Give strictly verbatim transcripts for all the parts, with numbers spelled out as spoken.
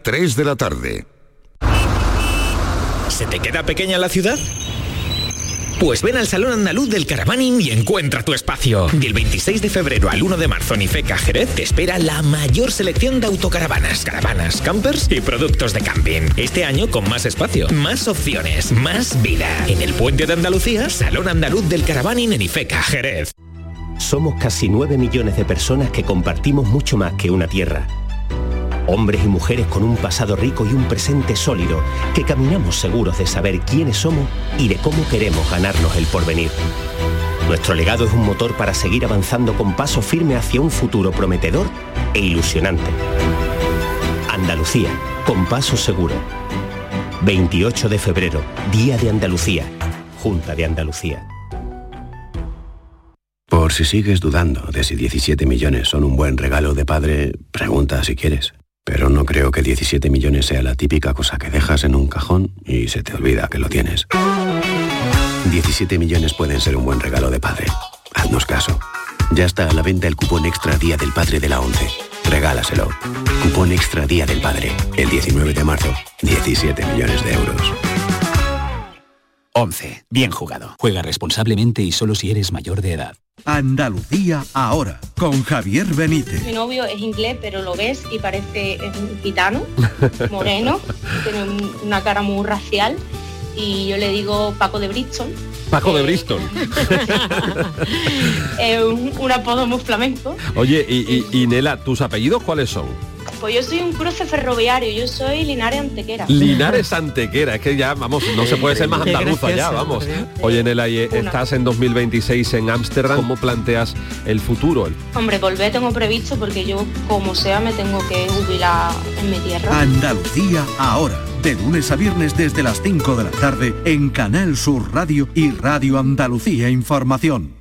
tres de la tarde. ¿Se te queda pequeña la ciudad? Pues ven al Salón Andaluz del Caravaning y encuentra tu espacio. Del veintiséis de febrero al uno de marzo en IFECA Jerez te espera la mayor selección de autocaravanas, caravanas, campers y productos de camping. Este año con más espacio, más opciones, más vida. En el Puente de Andalucía, Salón Andaluz del Caravaning en IFECA Jerez. Somos casi nueve millones de personas que compartimos mucho más que una tierra. Hombres y mujeres con un pasado rico y un presente sólido, que caminamos seguros de saber quiénes somos y de cómo queremos ganarnos el porvenir. Nuestro legado es un motor para seguir avanzando con paso firme hacia un futuro prometedor e ilusionante. Andalucía, con paso seguro. veintiocho de febrero, Día de Andalucía, Junta de Andalucía. Por si sigues dudando de si diecisiete millones son un buen regalo de padre, pregunta si quieres. Pero no creo que diecisiete millones sea la típica cosa que dejas en un cajón y se te olvida que lo tienes. diecisiete millones pueden ser un buen regalo de padre. Haznos caso. Ya está a la venta el cupón extra Día del Padre de la ONCE. Regálaselo. Cupón extra Día del Padre. El diecinueve de marzo. diecisiete millones de euros. ONCE. Bien jugado. Juega responsablemente y solo si eres mayor de edad. Andalucía ahora, con Javier Benítez. Mi novio es inglés, pero lo ves y parece es un gitano, moreno, tiene una cara muy racial, y yo le digo Paco de Bristol. Paco de Bristol. Es un, un apodo muy flamenco. Oye, y, y, y Nela, ¿tus apellidos cuáles son? Pues yo soy un cruce ferroviario, yo soy Linares Antequera. Linares Antequera, es que ya, vamos, no se puede ser más andaluza ya, vamos. Oye, Nela, y estás en dos mil veintiséis en Ámsterdam, ¿cómo planteas el futuro? Hombre, volver tengo previsto porque yo, como sea, me tengo que jubilar en mi tierra. Andalucía ahora, de lunes a viernes desde las cinco de la tarde en Canal Sur Radio y Radio Andalucía Información.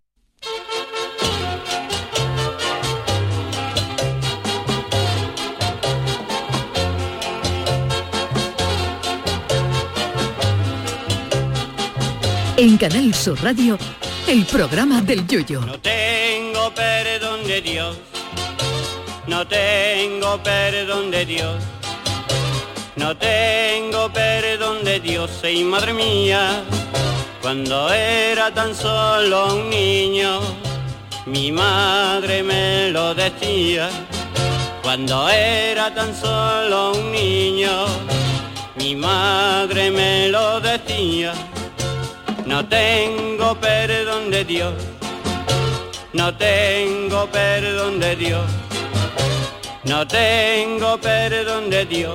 En Canal Sur Radio, el programa del Yoyo. No tengo perdón de Dios, no tengo perdón de Dios, no tengo perdón de Dios, y madre mía, cuando era tan solo un niño, mi madre me lo decía. Cuando era tan solo un niño, mi madre me lo decía. No tengo perdón de Dios, no tengo perdón de Dios, no tengo perdón de Dios.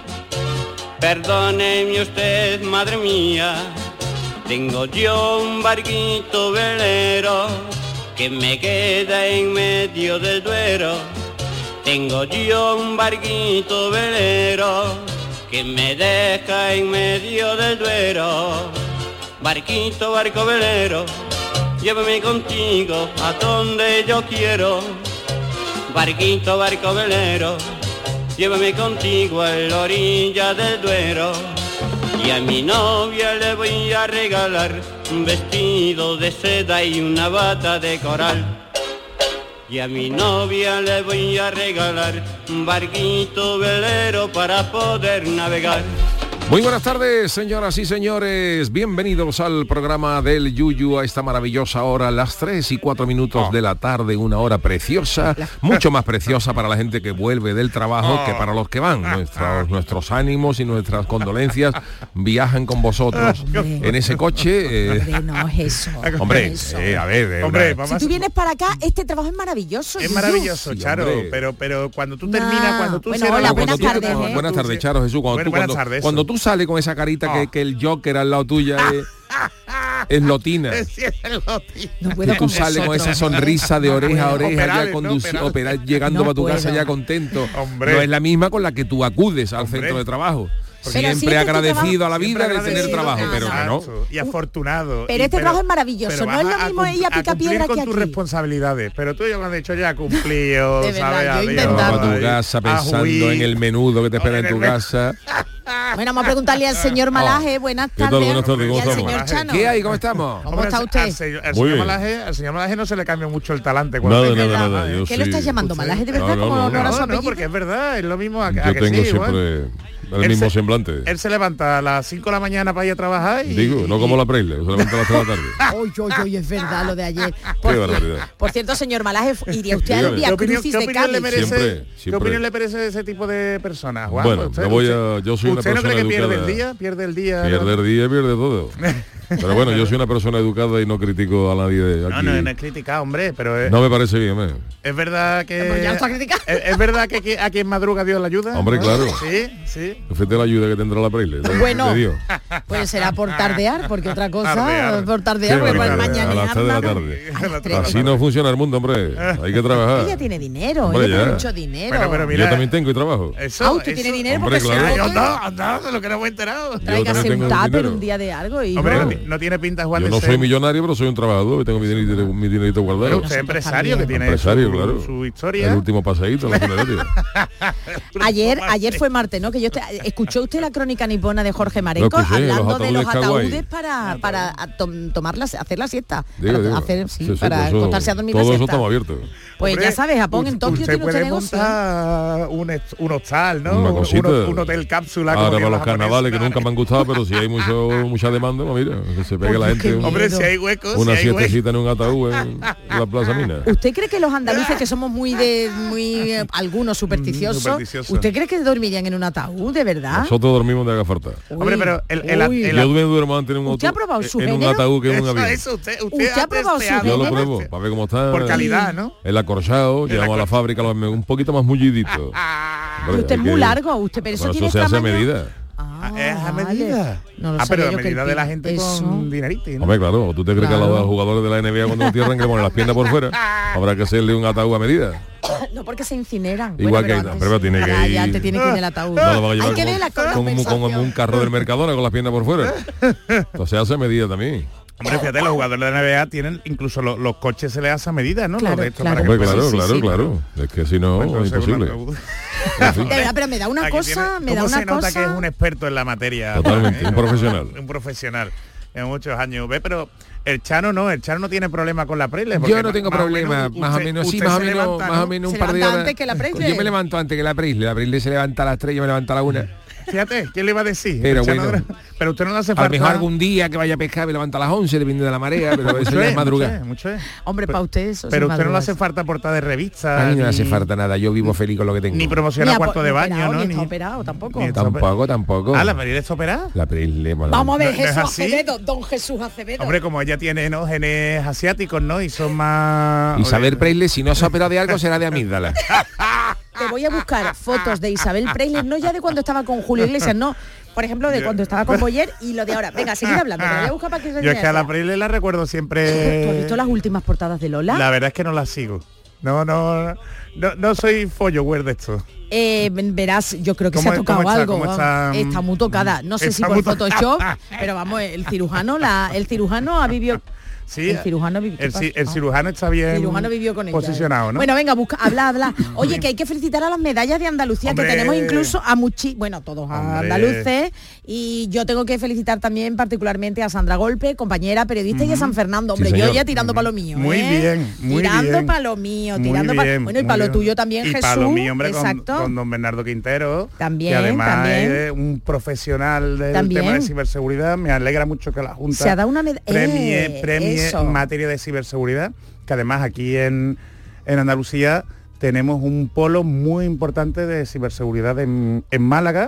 Perdóneme usted, madre mía, tengo yo un barquito velero que me queda en medio del Duero. Tengo yo un barquito velero que me deja en medio del Duero. Barquito, barco velero, llévame contigo a donde yo quiero. Barquito, barco velero, llévame contigo a la orilla del Duero. Y a mi novia le voy a regalar un vestido de seda y una bata de coral. Y a mi novia le voy a regalar un barquito velero para poder navegar. Muy buenas tardes, señoras y señores. Bienvenidos al programa del Yuyu a esta maravillosa hora, las tres y cuatro minutos oh. de la tarde, una hora preciosa, mucho más preciosa para la gente que vuelve del trabajo oh. que para los que van. Nuestros, nuestros ánimos y nuestras condolencias viajan con vosotros hombre. en ese coche. Eh, hombre, no es eso. Hombre, eso. Eh, a ver, hombre, una... si tú vienes para acá, este trabajo es maravilloso. Es Yuyu. maravilloso, sí, Charo, hombre. pero pero cuando tú terminas, nah. cuando tú bueno, cierras hola, la buenas cuando tardes, tú, ¿eh? Buenas tardes, Charo, Jesús. Cuando bueno, tú, cuando, tardes, cuando tú sales con esa carita oh. que, que el Joker al lado tuya es, es lotina. Sí, es lotina. No puedo que tú sales con esa sonrisa de oreja a oreja, operar, ya conduci- no, operar, llegando no para tu puedo. casa ya contento. Hombre. No es la misma con la que tú acudes al Hombre. centro de trabajo. Pero Siempre si este agradecido trabajo, a la vida de tener trabajo, no, pero no. que no. Y afortunado. Pero y, este trabajo es maravilloso, no es lo mismo ella pica piedra con que tus aquí. responsabilidades, pero tú ya lo has dicho ya cumplido, de verdad, ¿sabes? yo Adiós, Vas intentando. a tu casa pensando en el menudo que te espera en tu casa. Bueno, vamos a preguntarle al señor Malaje. Buenas ¿Qué tal? tardes. Buenas tardes, ¿cómo y al estamos? señor Chano. ¿Qué hay? ¿Cómo estamos? ¿Cómo está Al, usted? señor, al, Muy señor bien. Malaje, al señor Malaje no se le cambia mucho el talante. Nada, venga nada, a- nada. Yo ¿Qué lo sí- estás llamando? ¿Malaje de verdad? No, como no, honor a No, su no, apellido? porque es verdad, es lo mismo a, a Yo que tengo sí, igual. siempre el Él mismo se- semblante. Él se levanta a las cinco de la mañana para ir a trabajar y... Digo, no como la Preisle, se levanta a las tres de la tarde. Uy, uy, uy, es verdad lo de ayer. Qué Por, barbaridad. por cierto, señor Malaje, iría usted al Dígame. Via ¿Qué opinión, Crucis qué de opinión le Cádiz. merece, Siempre, ¿Qué siempre. opinión le merece ese tipo de personas, Juan? Bueno, ¿Usted, yo voy a- usted- yo soy una ¿usted no cree persona que pierde el educada. día? Pierde el día. Pierde el día, pierde todo. Pero bueno, yo soy una persona educada y no critico a nadie de No, aquí. no, no es criticar, hombre, pero es, No me parece bien, ¿eh? es verdad que... Pero ya lo está criticando. Es, es verdad que qui- a quien madruga Dios la ayuda. Hombre, ¿no? claro. Sí, sí. Fíjate la ayuda que tendrá la Preisle. de- Bueno. de Dios. Pues será por tardear, porque otra cosa, Tardear. por tardear, Sí, porque bueno, para a las mañanear tres de la nada. tarde. A las tres. Así no funciona el mundo, hombre. Hay que trabajar. Ella tiene dinero, Hombre, ella ya. tiene mucho dinero. Bueno, pero mira, Yo también tengo y trabajo. Eso, Ah, usted eso- tiene dinero Hombre, porque claro. se Ay, lo anda, anda, de lo que no me he enterado. Tráigase también un tengo tupper dinero. un día de algo y Hombre, no. no, ti- no tiene pinta Juan Yo de no ser- soy millonario, pero soy un trabajador y tengo mi dinerito, mi dinerito Pero guardado. usted es empresario que también. tiene Empresario, su, claro. su historia. El último paseíto, la funeraria. Ayer, ayer fue martes, ¿no? Que yo te- escuchó usted la crónica nipona de Jorge Marenco Lo escuché, hablando los de los ataúdes kawaii. ataúdes para para a tom- tomar la, hacer la siesta, Digo, para digo. hacer sí, Sí, sí, para pues eso- acostarse a dormir todo la eso siesta. estamos abiertos. Pues Hombre, ya sabes, Japón en u- Tokio usted tiene usted puede negocio. montar un, est- un hostal, ¿no? Una Un- cosita. Un, un hotel cápsula. como Ahora tienen para los japoneses. carnavales que nunca me han gustado, pero si hay mucho mucha demanda, pues mira, que se pegue la Oye, qué gente. un- Hombre, si hay huecos, una si hay huecos. siestecita en un ataúd en la Plaza Mina. ¿Usted cree que los andaluces, que somos muy de muy eh, algunos supersticiosos, supersticiosos. ¿usted cree que dormirían en un ataúd, de verdad? Nosotros dormimos de haga falta. Hombre, pero el, el, el, Uy. el- Yo me duermo antes en un, ¿Usted ha auto- probado su en un género? ataúd que en un eso, avión. eso, usted, usted, ¿Usted ha probado su testeado Yo lo género? pruebo, para ver cómo está. Por calidad, ¿no? El acorchado, llevamos a la fábrica, lo- un poquito más mullidito. Pero usted es muy largo, usted, pero eso Bueno, tiene eso se hace a tamaño- medida. Ah, Es a vale. medida. No lo ah, pero sabía a yo que medida el de la pi- gente eso. con dinerito, ¿no? Hombre, claro, ¿tú te crees que a Claro. los jugadores de la N B A cuando tierran que ponen las piernas por fuera? Habrá que hacerle un ataúd a medida. No, porque se incineran. Igual Bueno, que pero pero tiene que ya, ir. ya antes tiene que ir en el ataúd. No lo van a llevar Hay que como, verla con la como, como- como un carro del Mercadona con las piernas por fuera. Entonces hace medida también. Hombre, fíjate, los jugadores de la N B A tienen incluso los, los coches se les hace a medida, ¿no? Claro, Los de estos claro. para que Hombre, puedan- claro, sí, claro, sí. claro. Es que si no, Pues es entonces, imposible. uno- De verdad, pero me da una Aquí cosa, tiene- me da ¿cómo una se nota cosa. que es un experto en la materia? Totalmente, ¿eh? un profesional. Un profesional. En muchos años. ¿Ve? Pero el Chano no, el Chano no tiene problema con la Preisle. porque Yo no tengo más o problema, menos más o usted- menos, sí, usted más o se menos, levanta, más o ¿no? menos Se un par de levanta horas. antes que la Preisle. Yo me levanto antes que la Preisle, la Preisle se levanta a las tres, yo me levanto a la una. Fíjate, ¿quién le iba a decir? Pero El Chano bueno. era- pero usted no le hace A falta. lo mejor algún día que vaya a pescar me levanto a las once, depende de la marea, pero eso Mucho ya es, es madrugada. mucho es, mucho es. Hombre, para usted eso. Pero sí, usted no le madrugas. hace falta portada de revista. A mí no me ni- hace falta nada, yo vivo feliz con lo que tengo. Ni Ni promociona a- cuarto de ni baño, operado, ¿no? Ni Ni- está operado tampoco. ni- Tampoco, tampoco. Ah, ¿la Preisle está operada? La Preisle, bueno, Vamos a ver, ¿No- no es Jesús así? Acevedo, don Jesús Acevedo. Hombre, como ella tiene, ¿no? Genes asiáticos, ¿no? Y son más... Isabel Preisle, si no se ha operado de algo, será de amígdala. Te voy a buscar fotos de Isabel Preisle, no ya de cuando estaba con Julio Iglesias, no. Por ejemplo, de cuando estaba con Boyer y lo de ahora. Venga, seguid hablando, te lo voy a buscar para que se Yo es que a la vea. Preisle la recuerdo siempre... ¿Tú has visto las últimas portadas de Lola? La verdad es que no la sigo. No, no, no, no soy follower de esto. Eh, verás, yo creo que se ha ¿Cómo- tocado cómo está? algo. ¿Cómo vamos. está? Está muy tocada. No sé si Está por muy to- Photoshop, pero vamos, el cirujano, la, el cirujano ha vivido. Sí, el cirujano vivió. el, ci- el cirujano está bien El cirujano vivió con ella. posicionado, ¿no? Bueno, venga, busca, habla, habla. Oye, que hay que felicitar a las medallas de Andalucía, Hombre. que tenemos incluso a muchi, bueno, todos a Hombre. andaluces. Y yo tengo que felicitar también particularmente a Sandra Golpe, compañera periodista, y a San Fernando. Sí, Hombre, yo señor. ya tirando para lo mío. Muy ¿eh? bien, muy tirando bien. para lo mío, Muy tirando para. bien, Bueno, y muy para lo bien. tuyo también, y Jesús. para lo mío, hombre, con, exacto. con don Bernardo Quintero, También, que además también. es un profesional del También. tema de ciberseguridad. Me alegra mucho que la Junta Se ha dado una medalla. premie, premie en materia de ciberseguridad, que además aquí en, en Andalucía tenemos un polo muy importante de ciberseguridad en, en Málaga.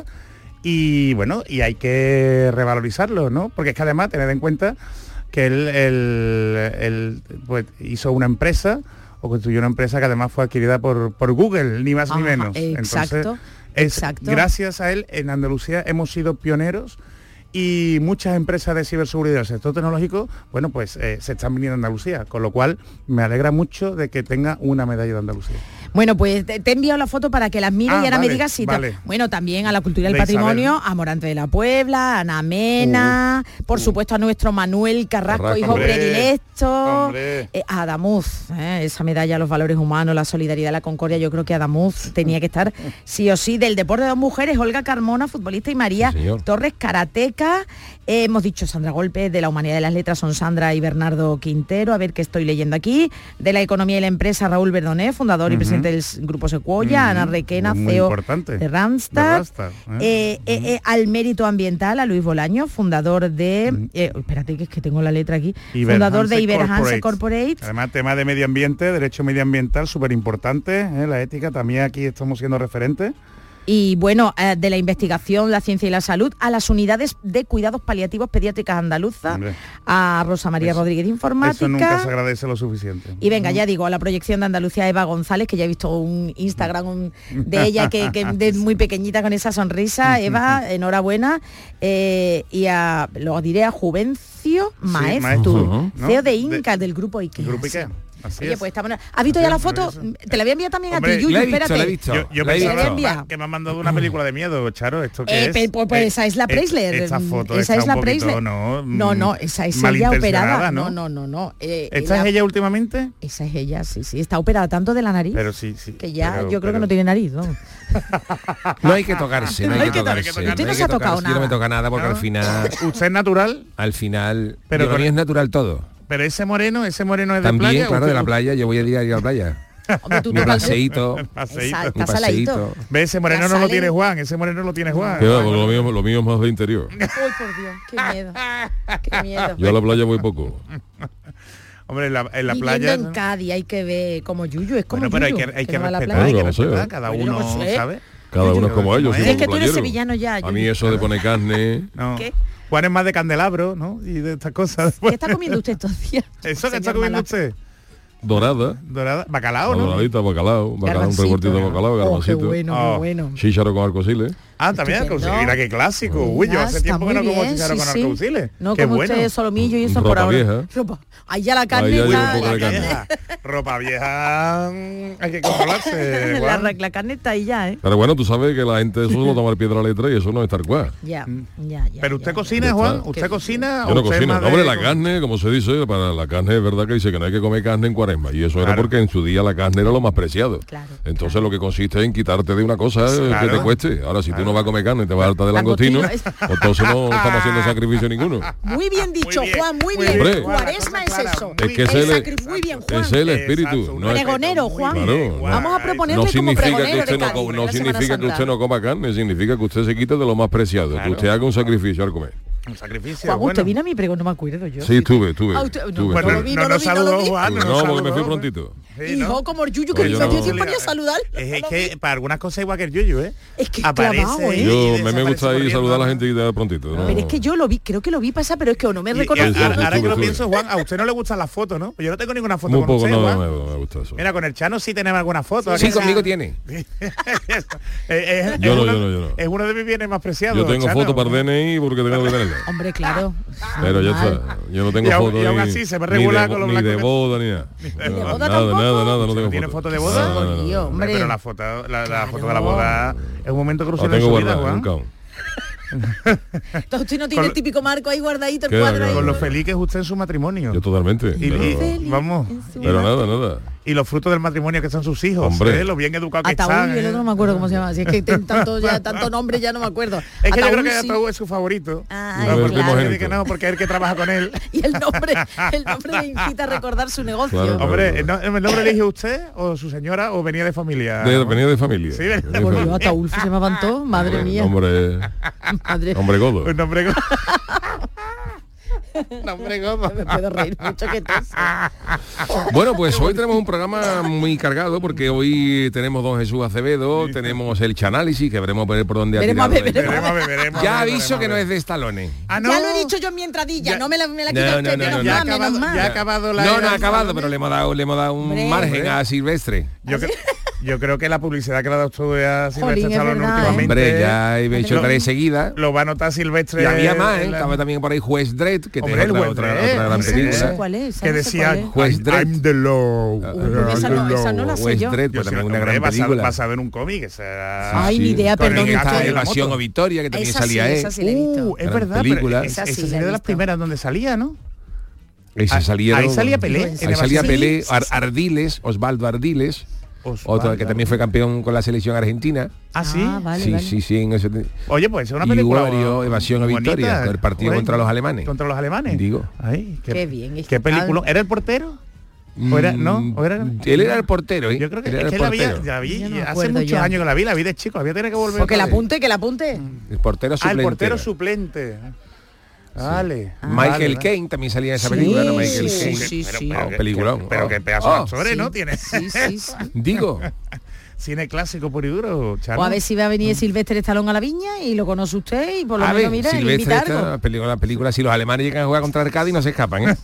Y bueno, y hay que revalorizarlo, ¿no? Porque es que además, tened en cuenta que él, él- él, pues, hizo una empresa o construyó una empresa que además fue adquirida por, por Google, ni más ni Ajá, menos. exacto, Entonces, es- exacto. gracias a él en Andalucía hemos sido pioneros y muchas empresas de ciberseguridad del sector tecnológico, bueno, pues eh, se están viniendo a Andalucía, con lo cual me alegra mucho de que tenga una medalla de Andalucía. Bueno, pues te, te he enviado la foto para que las mires Ah, y ahora vale, me digas si... te- vale. Bueno, también a la Cultura y el De Patrimonio, Isabel. a Morante de la Puebla, a Ana Mena, por supuesto a nuestro Manuel Carrasco, Carrasco, hijo hombre, predilecto, hombre. eh, a Adamuz, eh, esa medalla a los valores humanos, la solidaridad, la concordia, yo creo que Adamuz tenía que estar sí o sí. Del deporte de dos mujeres, Olga Carmona, futbolista, y María Sí, señor. Torres, karateca. Eh, hemos dicho Sandra Golpes, de la Humanidad de las Letras son Sandra y Bernardo Quintero, a ver qué estoy leyendo aquí. De la Economía y la Empresa, Raúl Verdoné, fundador y Ujú. presidente del s- Grupo Secuoya, Ujú. Ana Requena, Muy C E O importante. de Randstad. De Randstad, ¿eh? Eh, eh, eh, al mérito ambiental, a Luis Bolaño, fundador de... eh, espérate, que es que tengo la letra aquí. Fundador de Iberhanse Corporate. Además, tema de medio ambiente, derecho medioambiental, súper importante, ¿eh? La ética, también aquí estamos siendo referentes. Y bueno, eh, de la investigación, la ciencia y la salud, a las unidades de cuidados paliativos pediátricas andaluzas, Hombre. a Rosa María Eso- Rodríguez de Informática. Eso nunca se agradece lo suficiente. Y venga, ya digo, a la proyección de Andalucía, Eva González, que ya he visto un Instagram un- de ella que, que de muy pequeñita con esa sonrisa. Eva, enhorabuena. Eh, y a, lo diré, a Juvencio Maeztu, Maeztu, ¿no? C E O de De- Inca, del grupo IKEA. Grupo sí. IKEA. Así Oye, es. pues estamos... ¿Has visto ya la foto? Te la voy a enviar también Hombre, a ti, Yuyu, la he visto, espérate. la he visto. Yo, yo La he pensaba visto. Envía. que me han mandado una película de miedo, Charo. ¿Esto qué Eh, es? pe- pues, pues Eh, esa es la eh, Preisler. Esta foto esa está es la un poquito, Preisler. no, no, no, mm, esa es ella malintencionada, operada. ¿no? No, no, no, no. Eh, ¿Esta ella- es ella últimamente? Esa es ella, sí, sí. Está operada tanto de la nariz Pero sí, sí. que ya pero- yo creo que pero- no tiene nariz, ¿no? No hay que tocarse, no hay que tocarse. Usted no hay se que ha tocado tocarse. Yo no me nada. toca nada porque ¿No? al final, ¿Usted es natural? al final, Pero pero para con- mí es natural todo. Pero ese moreno, ese moreno es de También, playa. claro, ¿Usted- de la playa, yo voy a ir a ir a la playa. Hombre, tú Mi te vas- paseíto. Paseíto. Esa- Mi está saladito. paseíto. Ve, ese moreno Ya no lo sale. tiene Juan, ese moreno lo tiene Juan. Queda, porque lo mío, lo mío es más de interior. Uy, por Dios, qué miedo. Qué miedo. Yo a la playa voy poco. Hombre, en la, en la Viviendo playa... en Cádiz hay que ver como Yuyu, es como Bueno, pero hay Yuyu, que, hay que no va a la respetar, hay playa. que Claro, respetar, sí. cada Yo no uno, sé. ¿sabe? Cada uno es como ellos. Sí, yo es que soy tú eres playero. sevillano ya, A Yuyu. mí eso de poner carne... No. ¿Qué? Juan es más de candelabro, ¿no? Y de estas cosas. ¿Qué está comiendo usted estos días? ¿Eso que está señor comiendo Mala? usted? Dorada. Dorada, bacalao, ¿no? Doradita, bacalao. Bacalao, un Garbancito. revueltito de bacalao, Oh, qué garbancito. bueno, Oh. qué bueno. Chícharo con arcosiles. Ah, también, Estupendo. arcosiles. Mira qué clásico. Uy, yo Ya, hace está tiempo que no muy como bien, chícharo sí, con sí. arcosiles. No Qué como bueno. usted solomillo y eso Ropa por ahora. vieja. Ropa. Ahí ya la carne Ahí ya está... lleva un poco de la, carne. Vieja. Ropa vieja, mm, hay que controlarse, la, Juan. la carne está ahí ya, ¿eh? Pero bueno, tú sabes que la gente eso lo toma al pie de la letra y eso no es tal cual. Ya, ya, ya. Pero usted ya, cocina, Ya Juan, está. ¿usted Qué- cocina? Yo no o usted cocino. es más Hombre, de- la carne, como se dice, para la carne es verdad que dice que no hay que comer carne en cuaresma. Y eso era Claro. porque en su día la carne era lo más preciado. Claro, Entonces claro. lo que consiste en quitarte de una cosa eh, Claro. que te cueste. Ahora, si tú no vas a comer carne y te vas a hartar de langostino, Langostino, pues entonces no estamos haciendo sacrificio ninguno. Muy bien dicho, Muy bien, Juan, muy muy bien. bien. Cuaresma es Clara, eso. muy Es que bien. ese El le- sacri- muy bien, Juan. Ese es el espíritu. Exacto, No es, Pregonero, Muy Juan. bien, Claro. Juan. Vamos a Eso. proponerle no como significa que pregonero usted de no, Cádiz, co- de no la Semana significa que Santa. usted no coma carne, significa que usted se quite de lo más preciado, Claro. que usted haga un sacrificio al comer. Un sacrificio, Juan, bueno. usted vino a mi pregón, no me acuerdo yo. Sí, estuve, estuve. Ah, usted- no, estuve, Bueno, no estuve. lo vi, no no lo nos vi, no lo saludó, vi. Juan, no nos No, porque me fui saludó. prontito. Sí, Hijo, ¿no? como el Yuyu, que Oye, no no, dio no. tiempo ni a saludar. Es, es que para algunas cosas igual que el Yuyu, ¿eh? Es que es Aparece clavado, ¿eh? y Yo, me, me desaparece gusta ir corriendo. saludar a la gente y de prontito. ¿no? Pero es que yo lo vi, creo que lo vi pasar, pero es que o no me Y- y reconoció. ahora, Sí, sí, ahora que estuve, lo estuve. pienso, Juan, a usted no le gustan las fotos, ¿no? Yo no tengo ninguna foto Muy con poco, usted, no, Juan. no, me, me gusta eso. Mira, con el Chano sí tenemos alguna foto. Sí, ¿eh? conmigo tiene. es, es- Yo es no, uno, yo no, yo no. es uno de mis bienes más preciados. Yo tengo Chano. foto para D N I porque tengo que tenerla. Hombre, claro. Pero ya Normal. está. Yo no tengo Y aún- foto y aún ni, así se ve ni regular de, con los ni de blancos. boda ni nada. de No, boda nada, tampoco? nada, nada, no ¿No tengo tiene foto. foto de boda? No, no, no, no. Tío, hombre. Pero la foto, la, la Claro. foto de la boda es un momento La crucial en tengo su vida, guardada en un Juan. caón. Entonces usted no tiene Con el lo- típico marco ahí guardadito, el Queda, cuadro queda. ahí. Con lo feliz que es usted en su matrimonio. Yo totalmente. Y, pero, y- vamos. pero nada, nada. Y los frutos del matrimonio que son sus hijos, Hombre. ¿eh? Lo bien educados que Ataúd, están. y el ¿eh? otro no me acuerdo cómo se llama. Si es que ten- tanto, ya, tanto nombre ya no me acuerdo. Es que yo creo que Ataúd, sí. Ataúd es su favorito. Ah, No, porque, claro. porque dice que no, porque es el que trabaja con él. Y el nombre, el nombre le incita a recordar su negocio. Claro. Hombre, ¿no- ¿el nombre elige usted o su señora o venía de familia? De, venía de familia. Sí, venía de Venía Por de Dios, familia. Ataúd se me levantó, madre mía. Hombre, Madre. hombre godo. Un nombre go- nombre godo. Me puedo reír mucho que te Bueno, pues hoy tenemos un programa muy cargado porque hoy tenemos don Jesús Acevedo, tenemos el Chanálisis, que veremos ver por dónde ha Veremos a tirado ver, de- veremos Veremos, a ver, veremos, Ya a ver, aviso veremos, que a no ver. es de Stallone. Ah, no. Ya lo he dicho yo en mi entradilla, Ya- no me la, me la No, quita no, usted, no, menos no, Ya ha mal, menos acabado, mal. ya ha acabado la No, era no ha de acabado, Stallone. pero le hemos dado, le hemos dado un Hombre. margen a Silvestre. Yo, cre- yo creo que la publicidad que le ha dado usted a Silvestre Jolín, es Stallone verdad, últimamente... Hombre, ya he hecho lo- tres seguidas. Lo va a notar Silvestre... Y había más, ¿eh? en la- Estaba también por ahí Juez Dredd, que Hombre, tiene el otra, Juez otra, Dredd, otra gran sí, película. No sé cuál es, esa que no sé decía, cuál es. Juez I'm, Dredd. I'm the law. Uh, esa no- esa no la sé Juez yo. Dredd, Yo pues sí, también una hombre, gran basado, película. basado en un cómic. O sea, Ay, ni idea, con el perdón, gato es que- y la Evasión moto. Obituria, que también Esa salía, sí, ¿eh? esa sí la he visto. Uh, es Gran verdad, película. pero Esa esa, sí esa la he sería de las visto. primeras donde salía, ¿no? Esa Ah, salía, ahí salía Pelé, en Ahí salía Evasión. Pelé, Sí, Ar- sí. Ardiles, Osvaldo Ardiles, Osvaldo otro que también fue campeón con la selección argentina. Ah, sí. Ah, vale, sí, vale. sí, sí, en ese... Oye, pues es una Y película hubo varios, Evasión o bonita. Victoria, el partido Joder, contra los alemanes. Contra los alemanes. Digo. Ay, qué, Qué bien, es Qué que película. tal- ¿Era el portero? ¿O era, no? ¿O era? Mm, Él era el portero, ¿eh? Yo creo que, Él es era que el la vi, portero. la vi Yo no me hace acuerdo muchos ya. años que la vi, la vi de chico, había tener que volver. Porque otra la vez. apunte, que la apunte. El portero Ah, suplente. el portero era. suplente. Vale. Michael vale, vale. Caine también salía en esa Sí, película, ¿no? Michael sí, Caine. sí, Pero, sí. pero, Oh, que- peliculón. que- pero Oh. que pedazo Oh. de actores, Sí. ¿no? Tiene. Sí, sí, sí. Digo, Cine clásico puro y duro, Charo. O a ver si va a venir Silvestre Stallone a la viña y lo conoce usted y por lo a menos ver, mira, le Silvestre invita está algo. la película, la película, si los alemanes llegan a jugar contra el Cádiz no se escapan, ¿eh?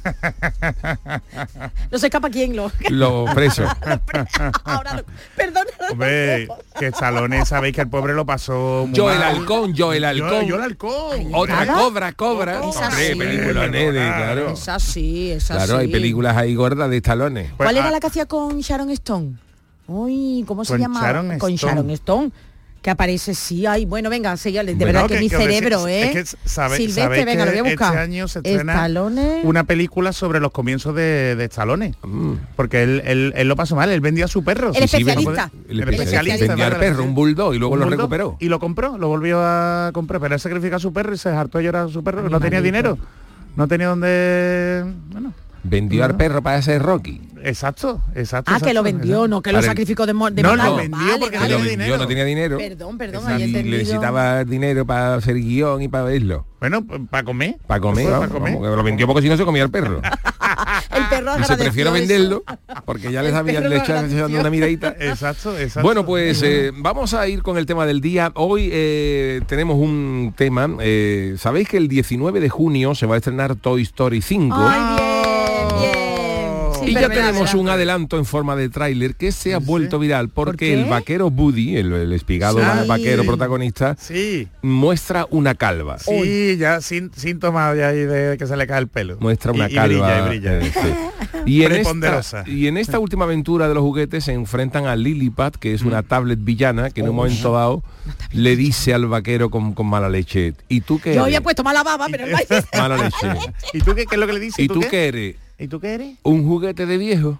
No se escapa quién lo. Los presos. Ahora lo- perdón. Hombre, que Stallone, sabéis que el pobre lo pasó muy Yo el mal. halcón, yo el halcón. Yo, yo el halcón. Otra ¿Nada? cobra, cobra. Esa Hombre, sí. película nene, claro. Es así, es así. Claro, hay películas ahí gordas de Stallone. Pues, ¿Cuál era ah, la que hacía con Sharon Stone? Uy, ¿cómo se Con llama? Sharon Con Stone. Sharon Stone. Que aparece, sí, ay, bueno, venga, sí, de Bueno, verdad que, que- mi que os decía- cerebro, ¿eh? es que sabe- Silvestre, sabéis venga, que lo voy a buscar. Este año se estrena Stallone. una película sobre los comienzos de, de Stallone. Mm. Porque él, él, él lo pasó mal, él vendía a su perro. El especialista. El El especialista. especialista, Vendía al ¿verdad? perro, un bulldog, y luego Un lo bulldog, recuperó. Y lo compró, lo volvió a comprar, pero él sacrificó a su perro y se hartó de llorar a su perro, no tenía Animalito. dinero. No tenía donde... Bueno, Vendió al No. perro para ser Rocky. exacto, exacto. Ah, que lo exacto, vendió, exacto. no, que lo Para el- sacrificó de, mo- de No, lo matarlo. vendió Vale, porque Que vale. lo tenía vendió, dinero. no tenía dinero. Perdón, perdón, Exacto. ahí Y entendido. necesitaba dinero para hacer guión y para verlo. Bueno, para comer. Para comer, Para vamos, comer. vamos, que lo vendió porque si no se comía el perro. El perro Dice, agradeció prefiero eso. venderlo porque ya les El habían perro le lo echado agradeció. echando una miradita. Exacto, exacto. Bueno, pues eh, vamos a ir con el tema del día. Hoy eh, tenemos un tema. eh, Sabéis que el diecinueve de junio se va a estrenar Toy Story cinco. Ay, bien, bien. Sí, Y ya pero verá, tenemos verá. un adelanto en forma de tráiler que se ha Sí. vuelto viral porque qué? el vaquero Buddy, el, el espigado Sí. vaquero protagonista, Sí, muestra una calva. sí, ya sin, síntomas ya ahí de que se le cae el pelo. Muestra una Y- y calva. brilla, y brilla. eh, sí. Y, en Preponderosa. esta, y en esta última aventura de los juguetes se enfrentan a Lilliput, que es una tablet villana, que en un momento dado le dice al vaquero con, con mala leche, ¿y tú qué Yo eres? había puesto mala baba, pero no hay... Mala leche. ¿Y tú qué, qué es lo que le dices? ¿Y tú qué eres? ¿Y tú qué eres? ¿Un juguete de viejo?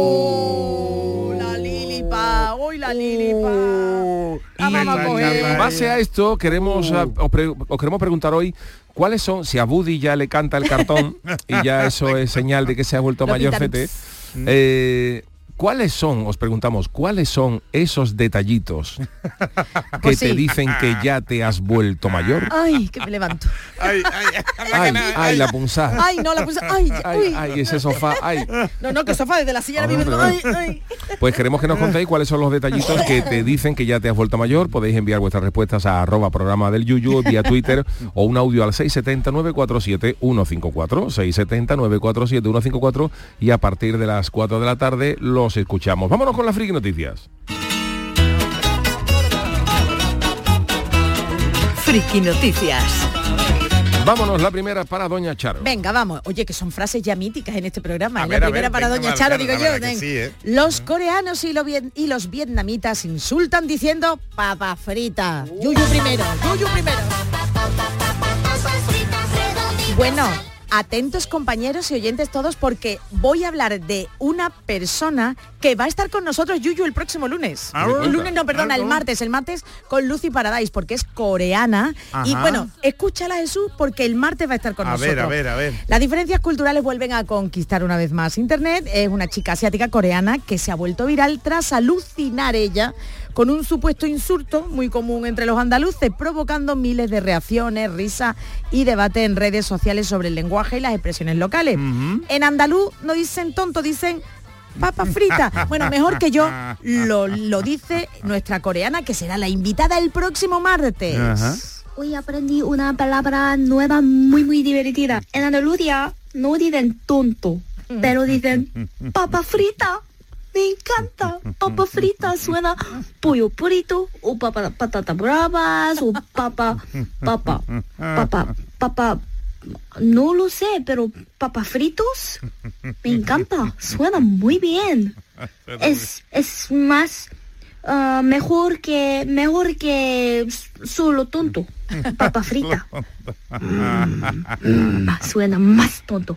¡Oh! La Lilipa, hoy la Lilipa. La Y vamos a coger. en base a esto queremos a- os, pre- os queremos preguntar hoy cuáles son, si a Buddy ya le canta el cartón y ya eso es señal de que se ha vuelto Lo mayor pintan. fete, eh, ¿cuáles son, os preguntamos, cuáles son esos detallitos que Pues te sí. dicen que ya te has vuelto mayor? Ay, que me levanto. Ay, ay, Ay, ay, la punzada. Ay, no, la puse. Ay, Ay, uy. ay, ese sofá, ay. No, no, que sofá desde la silla ahora mismo. Hombre, Ay, ay. Pues queremos que nos contéis cuáles son los detallitos que te dicen que ya te has vuelto mayor. Podéis enviar vuestras respuestas a arroba programa del Yuyu vía Twitter o un audio al seis siete cero, nueve cuatro siete, uno cinco cuatro, seis siete cero, nueve cuatro siete, uno cinco cuatro, y a partir de las cuatro de la tarde los escuchamos. Vámonos con las friki noticias. Friki Noticias. Vámonos, la primera para Doña Charo. Venga, vamos. Oye, que son frases ya míticas en este programa. A ¿eh? ver, la a primera ver, para venga, Doña vale, Charo, claro, digo la yo. verdad que ven. sí, ¿eh? Los coreanos y, lo bien- y los vietnamitas insultan diciendo papa frita. Yuyu primero, Yuyu primero. Bueno, atentos compañeros y oyentes todos porque voy a hablar de una persona que va a estar con nosotros, Yuyu, el próximo lunes. Ah, El lunes no, perdona, el martes, el martes con Lucy Paradise porque es coreana. Y Ajá. bueno, escúchala Jesús porque el martes va a estar con A nosotros. ver, a ver, a ver. Las diferencias culturales vuelven a conquistar una vez más Internet. Es una chica asiática coreana que se ha vuelto viral tras alucinar ella con un supuesto insulto muy común entre los andaluces, provocando miles de reacciones, risas y debate en redes sociales sobre el lenguaje y las expresiones locales. En andaluz no dicen tonto, dicen papa frita. Bueno, mejor que yo lo, lo dice nuestra coreana, que será la invitada el próximo martes. Ajá. Hoy aprendí una palabra nueva muy muy divertida. En Andalucía no dicen tonto, pero dicen papa frita. Me encanta. Papa frita suena pollo frito o papa, patata bravas o papa, papa, papa, papa. No lo sé, pero papa fritos me encanta. Suena muy bien. Es, es más uh, mejor que mejor que solo tonto. Papa frita. Mm, mm, suena más tonto.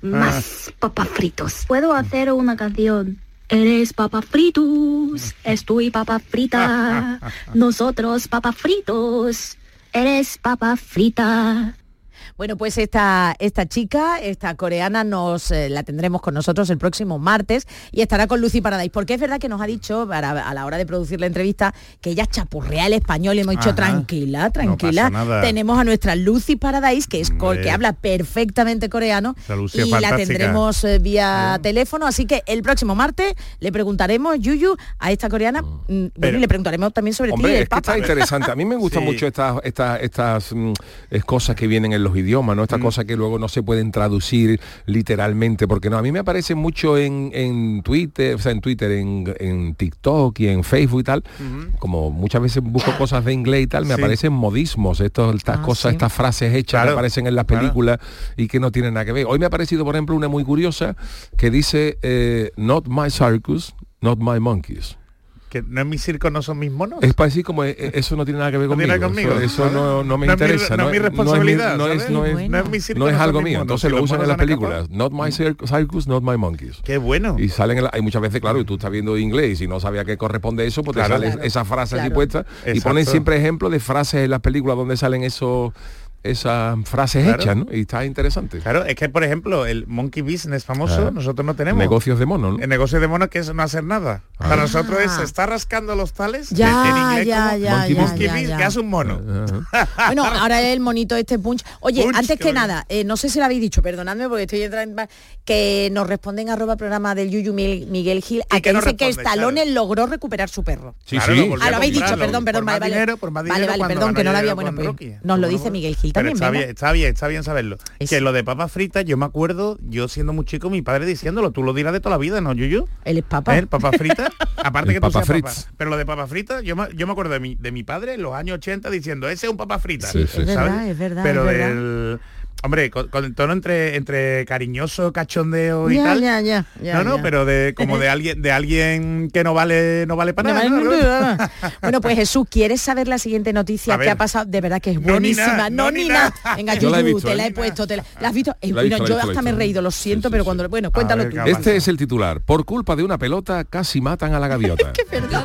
Más papa fritos. Puedo hacer una canción. Eres papa fritos, estoy papa frita. Nosotros papa fritos, eres papa frita. Bueno, pues esta, esta chica, esta coreana, nos eh, la tendremos con nosotros el próximo martes y estará con Lucy Paradise, porque es verdad que nos ha dicho para, a la hora de producir la entrevista que ella chapurrea el español y hemos dicho, ajá, tranquila, tranquila, no tenemos a nuestra Lucy Paradise, que es co- que habla perfectamente coreano y la tendremos eh, vía sí. teléfono, así que el próximo martes le preguntaremos, Yuyu, a esta coreana, mm, bueno, pero, y le preguntaremos también sobre hombre, ti, el es Papa. Que está interesante, a mí me gustan sí. mucho estas, estas, estas mm, cosas que vienen en los idiomas, ¿no? Estas mm. cosas que luego no se pueden traducir literalmente, porque no, a mí me aparece mucho en, en Twitter, o sea, en Twitter, en, en TikTok y en Facebook y tal, mm-hmm. como muchas veces busco cosas de inglés y tal, me sí. aparecen modismos, estos, estas ah, cosas, sí. estas frases hechas claro. que aparecen en las películas claro. y que no tienen nada que ver. Hoy me ha aparecido, por ejemplo, una muy curiosa que dice, eh, not my circus, not my monkeys. Que no es mi circo, no son mis monos. Es para decir como eso no tiene nada que ver conmigo. ¿No conmigo? Eso, eso no, no me no interesa. Mi, no, no es mi responsabilidad. No es, no es, no es, no es mi circo, no es no algo mío. Monos, entonces si lo usan en las películas. Escapar. Not my circus, not my monkeys. Qué bueno. Y salen en la, hay muchas veces, claro, y tú estás viendo inglés y si no sabías qué corresponde eso, pues claro, te sale claro. esa frase claro. así puesta. Exacto. Y ponen siempre ejemplos de frases en las películas donde salen esos esas frases claro. hechas, ¿no? Y está interesante. Claro, es que, por ejemplo, el monkey business famoso, ah, nosotros no tenemos. Negocios de mono, ¿no? El negocio de mono que es no hacer nada. Ah. Para nosotros es estar rascando los tales ya, en inglés ya, como ya, monkey, ya, monkey ya, business, ya. que hace un mono. Bueno, ahora es el monito este Punch. Oye, Punch, antes que bueno. nada, eh, no sé si lo habéis dicho, perdonadme porque estoy entrando, que nos responden arroba programa del Yuyu Miguel Gil, a que dice que Stallone claro. logró recuperar su perro. Sí, claro, sí. Ah, lo habéis dicho, perdón, perdón, vale, vale, dinero, vale, vale, vale, perdón, que no lo había, bueno, pues nos lo dice Miguel Gil también. Está bien, está bien, está bien saberlo. Es... Que lo de papas fritas, yo me acuerdo, yo siendo muy chico, mi padre diciéndolo, tú lo dirás de toda la vida, ¿no, Yuyu? Él es papa. ¿Eh? Papas fritas, aparte el que tú papa seas fritas. Papa. Pero lo de papas fritas, yo me, yo me acuerdo de mi, de mi padre en los años ochenta diciendo, ese es un papas fritas. Sí, sí. Es ¿sabes? verdad, es verdad. Pero es verdad. el... Hombre, con, con el tono entre entre cariñoso, cachondeo y ya, tal. Ya, ya, ya, no, no, ya. pero de como de alguien de alguien que no vale no vale para no, nada. No, no, no. Bueno, pues Jesús, ¿quieres saber la siguiente noticia que ha pasado? De verdad que es buenísima. No, ni nada. No, Venga, yo Yuyu, visto, te la he ¿eh? puesto. Te la, ¿la has visto? Eh, La bueno, visto, yo la visto, hasta la me he visto. reído, lo siento, sí, pero sí, cuando... Sí. Bueno, cuéntalo ver, tú. Este es el titular. Por culpa de una pelota casi matan a la gaviota. Qué verdad.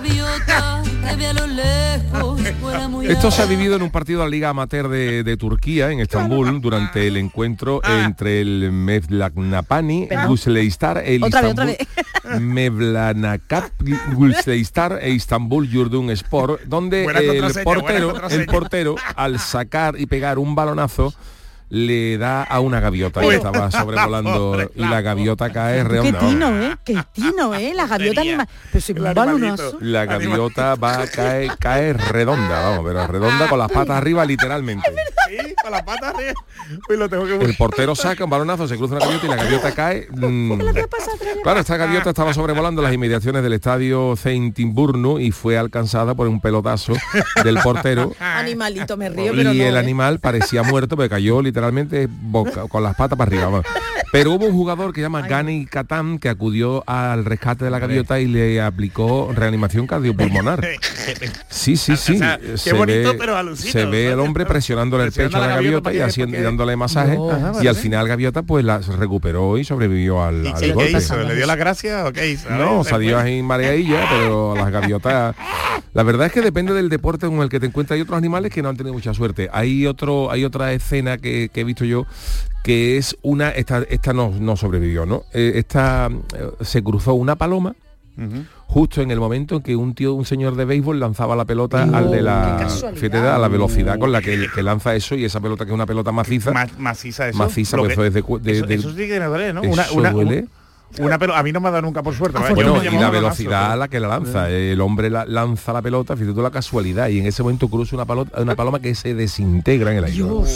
Esto se ha vivido en un partido de la Liga Amateur de, de Turquía, en Estambul, durante el encuentro entre el Mevlanapani Gusleistar e el Istanbul Mevlanakap Gusleistar e Istanbul Yurdun Sport, donde el portero, el portero al sacar y pegar un balonazo le da a una gaviota que estaba sobrevolando y la gaviota cae redonda. Qué tino, ¿eh? Qué tino, ¿eh? La gaviota anima... Pero si un balonazo. La gaviota va a caer, cae redonda, vamos, pero redonda con las patas arriba literalmente. Sí, con las patas arriba. Uy, lo tengo que el portero saca un balonazo, se cruza una gaviota y la gaviota cae. Mmm. Claro, esta gaviota estaba sobrevolando las inmediaciones del estadio Zeytinburnu y fue alcanzada por un pelotazo del portero. Animalito, me río, y pero no, el ¿eh? animal parecía muerto porque cayó literalmente boca, con las patas para arriba. Vamos. Pero hubo un jugador que se llama Gani Katan que acudió al rescate de la gaviota y le aplicó reanimación cardiopulmonar. Sí, sí, sí. O sea, qué se bonito, ve, pero alucino, se ve el hombre presionándole el pecho a la gaviota y, haciendo, y dándole masaje. No. Ajá, y vale. al final gaviota pues la recuperó y sobrevivió al, ¿Y al qué, golpe. qué hizo? ¿Le dio las gracias o qué hizo? No, salió ahí mareadilla, pero las gaviotas... La verdad es que depende del deporte con el que te encuentras. Hay otros animales que no han tenido mucha suerte. Hay otro, hay otra escena que, que he visto yo, que es una... Esta, esta no, no sobrevivió, ¿no? Eh, esta eh, se cruzó una paloma, uh-huh, justo en el momento en que un tío, un señor de béisbol lanzaba la pelota oh, al de la... Fíjate, a la velocidad con la que, que lanza eso, y esa pelota que es una pelota maciza. Ma maciza eso. Maciza, pues eso es de... de, eso, de eso sí que me duele, ¿no? Eso una, una, duele. Una, Una pero a mí no me ha dado nunca por suerte. Ah, bueno, y la velocidad a la que la lanza. El hombre la, lanza la pelota, fíjate tú la casualidad, y en ese momento cruza una, palota, una paloma que se desintegra en el aire. Dios.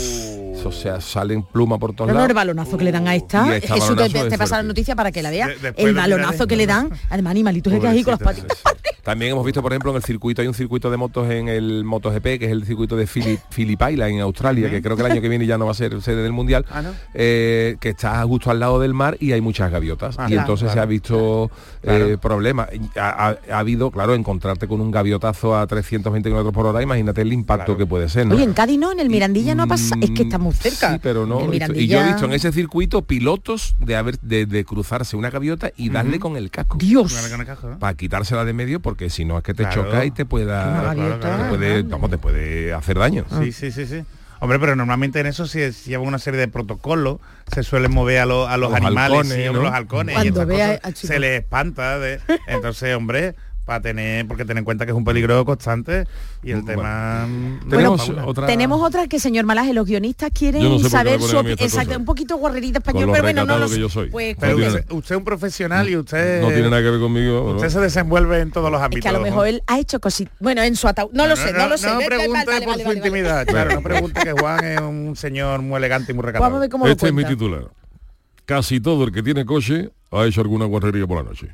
O sea, salen plumas por todos No, no, lados. el balonazo que le dan a esta, Y esta Jesús, te, balonazo te es pasa la fuerte. noticia para que la veas. De- después el lo balonazo miraré. que le dan, además animalitos de que ahí con los patitos. También hemos visto, por ejemplo, en el circuito, hay un circuito de motos en el MotoGP, que es el circuito de Phillip, Phillip Island en Australia, que creo que el año que viene ya no va a ser sede del Mundial, Ah, ¿no? eh, que está justo al lado del mar y hay muchas gaviotas. Ah, y claro, entonces claro. se ha visto Claro. eh, problemas. Ha, ha- ha habido, claro, encontrarte con un gaviotazo a trescientos veinte kilómetros por hora, imagínate el impacto Claro. que puede ser, ¿no? Oye, en Cádiz no, en el Mirandilla no ha pasado, es que está muy cerca. Sí, pero no. El he visto- Y Mirandilla- yo he visto en ese circuito pilotos de haber de, de cruzarse una gaviota y darle con el casco. Dios. Con el- con el casco, ¿eh? Para quitársela de medio, porque si no es que te Claro. choca y te pueda Una te gaviota, puede, grande. vamos, te puede hacer daño. Sí, sí, sí, sí. Hombre, pero normalmente en eso si, si lleva una serie de protocolos, se suelen mover a, los- a los, Los animales, halcones, sí, ¿no? los halcones. Cuando y estas vea cosas a chico. se les espanta. De, entonces, hombre, para tener, porque ten en cuenta que es un peligro constante y el Bueno. tema... mm, Tenemos fauna. otra... Tenemos otra que, señor Malaje, los guionistas quieren Yo no sé por qué saber me ponen a mí su... estas Exacto, cosas. un poquito guarrerita Con español, lo pero bueno, no recatado lo que sé. yo soy. Pues, Pero No tiene- usted, usted es un profesional y usted... No tiene nada que ver conmigo. ¿no? Usted se desenvuelve en todos los es ámbitos. que a lo mejor él ha hecho cositas. Bueno, en su ataúd. No, lo sé, no, lo sé. No Ve- ve- pregunte vale, por vale, su vale, vale. intimidad, claro, no pregunte que Juan es un señor muy elegante y muy recatado. Vamos a ver cómo lo Este es mi cuenta. titular. Casi todo el que tiene coche ha hecho alguna guarrería por la noche.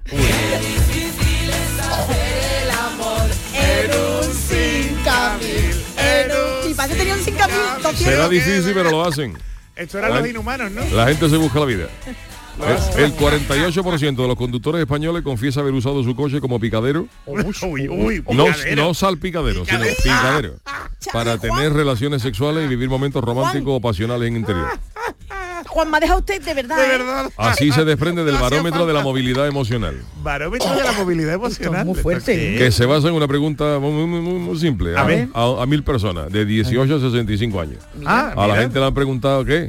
Y para que tenía un cinco mil Será difícil, pero lo hacen. Esto eran La- los inhumanos, ¿no? La gente se busca la vida. El, el cuarenta y ocho por ciento de los conductores españoles confiesa haber usado su coche como picadero. Uy, uy, No, picadero. no salpicadero, sino picadero. Para tener relaciones sexuales y vivir momentos románticos o pasionales en interior. Juan, me ha dejado usted de verdad. De ¿eh? verdad. Así se desprende del No hacía barómetro de la falta. movilidad emocional, Barómetro de la movilidad emocional. muy fuerte, ¿Esto qué que es? se basa en una pregunta muy, muy, muy- muy simple, A a, ver. a- a mil personas, de dieciocho a sesenta y cinco años. Ah, A la mira. gente le han preguntado qué.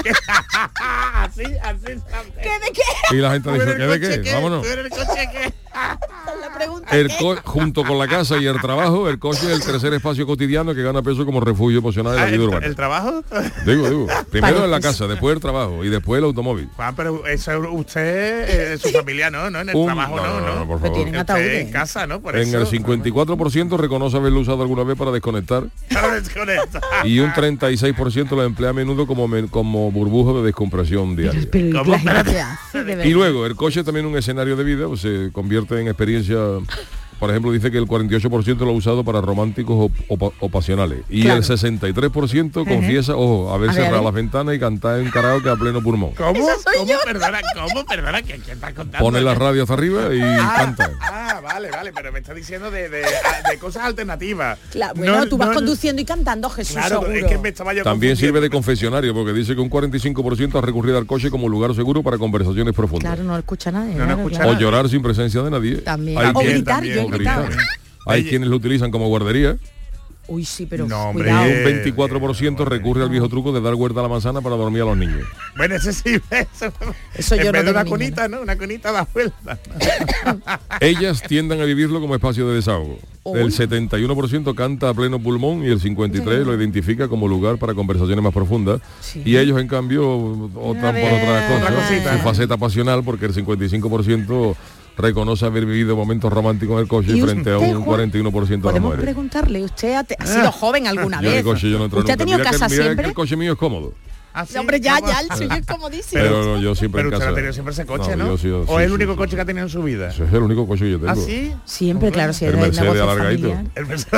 así, así. ¿Qué de qué? Y la gente ha ¿Tú dicho, en ¿qué el de coche qué? qué? Vámonos. ¿Tú en el coche qué? La pregunta El es- co- junto con la casa y el trabajo, el coche es el tercer espacio cotidiano que gana peso como refugio emocional en Ah, la vida el, urbana. el trabajo. Digo, digo. Primero en la Parece- casa, después el trabajo y después el automóvil. Juan, pero eso usted, eh, su familia no, ¿no? En el Un- trabajo no, no. por Pero favor. tienen Usted ataúdes. en casa, ¿no? Por En eso. el cincuenta y cuatro por ciento reconoce haberlo usado alguna vez para desconectar Para desconectar. y un treinta y seis por ciento lo emplea a menudo como, men- como burbuja de descompresión diaria. Pero ¿Cómo? la gente que hace, de verdad. Y luego, el coche es también un escenario de vida, pues, se convierte en experiencia. Por ejemplo, dice que el cuarenta y ocho por ciento lo ha usado para románticos o, o pa- o pasionales. Y Claro. el sesenta y tres por ciento confiesa, ojo, haber A ver, a cerrado ver. las ventanas y cantar en karaoke a pleno pulmón. ¿Cómo? Esa soy ¿Cómo? yo. Perdona, ¿cómo? Perdona, ¿qué, qué estás contando? Pone la radio hasta arriba y Ah, canta. ah, vale, vale, pero me está diciendo de, de, de cosas alternativas. Claro, bueno, No, tú vas no, conduciendo y cantando, Jesús, Claro, seguro. es que me estaba yo También sirve de confundiendo. confesionario, porque dice que un cuarenta y cinco por ciento ha recurrido al coche como lugar seguro para conversaciones profundas. Claro, no lo escucha nadie. No lo claro, escucha claro. O llorar sin presencia de nadie. También. Hay O quien- gritar, también, yo he o gritado. gritar. Hay Oye. quienes lo utilizan como guardería. Uy, sí, pero No, hombre. cuidado. Un veinticuatro por ciento recurre al viejo truco de dar vuelta a la manzana para dormir a los niños. Bueno, ese sí, eso. Eso en yo vez no de una tengo cunita, ¿no? Una cunita da vuelta. Ellas tienden a vivirlo como espacio de desahogo. Uy. El setenta y uno por ciento canta a pleno pulmón y el cincuenta y tres por ciento lo identifica como lugar para conversaciones más profundas. Sí. Y ellos, en cambio, optan por ver, otras cosas. otra cosita, Su ¿no? faceta pasional, porque el cincuenta y cinco por ciento reconoce haber vivido momentos románticos en el coche ¿Y frente a usted, un Juan? cuarenta y uno por ciento de las Podemos mujeres. preguntarle, ¿usted ha, te- ha sido joven alguna Yo en vez? el coche yo no entro ¿Usted ha nunca. tenido Mira que- casa mira que siempre? el coche mío es cómodo. Ah, sí, Hombre, ya, ¿cómo? ya, el suyo es comodísimo. Pero no, yo siempre Pero en usted casa. no ha tenido siempre ese coche, ¿no? yo sí, ¿O sí, es el sí, único sí. coche que ha tenido en su vida? Ese es el único coche que yo tengo. ¿Ah, sí? Siempre, claro, si El es Mercedes negocio alargadito. familiar. El Mercedes.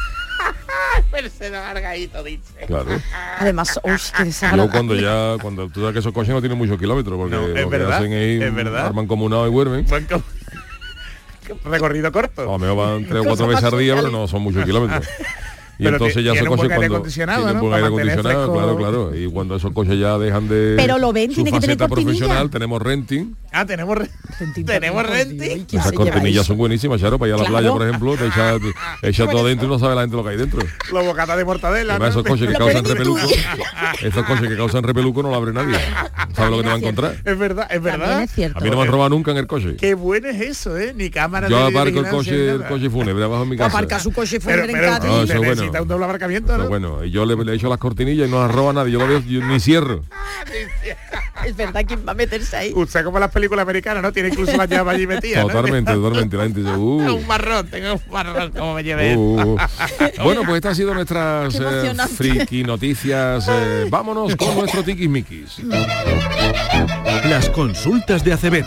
Mercedes alargadito, dice. Claro. Además, uy, qué Yo desagradable. cuando ya, cuando tú sabes que esos coches no tienen muchos kilómetros, porque No, es lo que verdad, hacen es, es verdad. arman comunado y vuelven. Buen co- recorrido corto. A lo mejor van tres o cuatro Cosa veces más al día, pero surreal. no son muchos kilómetros. Y Pero entonces ti- ya esos tiene un coches buen aire cuando acondicionado, tienen ¿no? buen Para aire mantener acondicionado, fresco. claro, claro. Y cuando esos coches ya dejan de Pero lo ven, su tiene que tener faceta cortinilla. profesional, tenemos renting. Ah, tenemos re- tenemos renting. Esas cortinillas son buenísimas, Charo, para ir a la Claro. playa, por ejemplo, te echas echa todo adentro y no sabe la gente lo que hay dentro. Los bocatas de mortadela. Además, ¿no? esos coches que Lo causan pueden repeluco, intuir. esos coches que causan repeluco no lo abre nadie. ¿Sabes lo que te va a encontrar? Es verdad, es También verdad. es cierto. A mí no me han robado nunca en el coche. Qué bueno es eso, ¿eh? Ni cámara Yo de aparco el vigilancia coche, ni el nada. coche fúnebre abajo en mi casa. Aparca su coche Pero, fúnebre en pero Cádiz. Ah, eso es necesita bueno. un doble aparcamiento, Pero ¿no? bueno, y yo le, le echo las cortinillas y no las roba nadie, yo lo veo, yo ni cierro. Es verdad, ¿quién va a meterse ahí? Usted como las películas americanas, ¿no? Tiene incluso la llave allí metida, ¿no? Totalmente, totalmente. La gente dice, uh. un marrón, tengo un marrón, como me llevé. Uh, uh. Bueno, pues estas han sido nuestras eh, friki noticias. Eh, vámonos con nuestro tiquismiquis. Las consultas de Acevedo.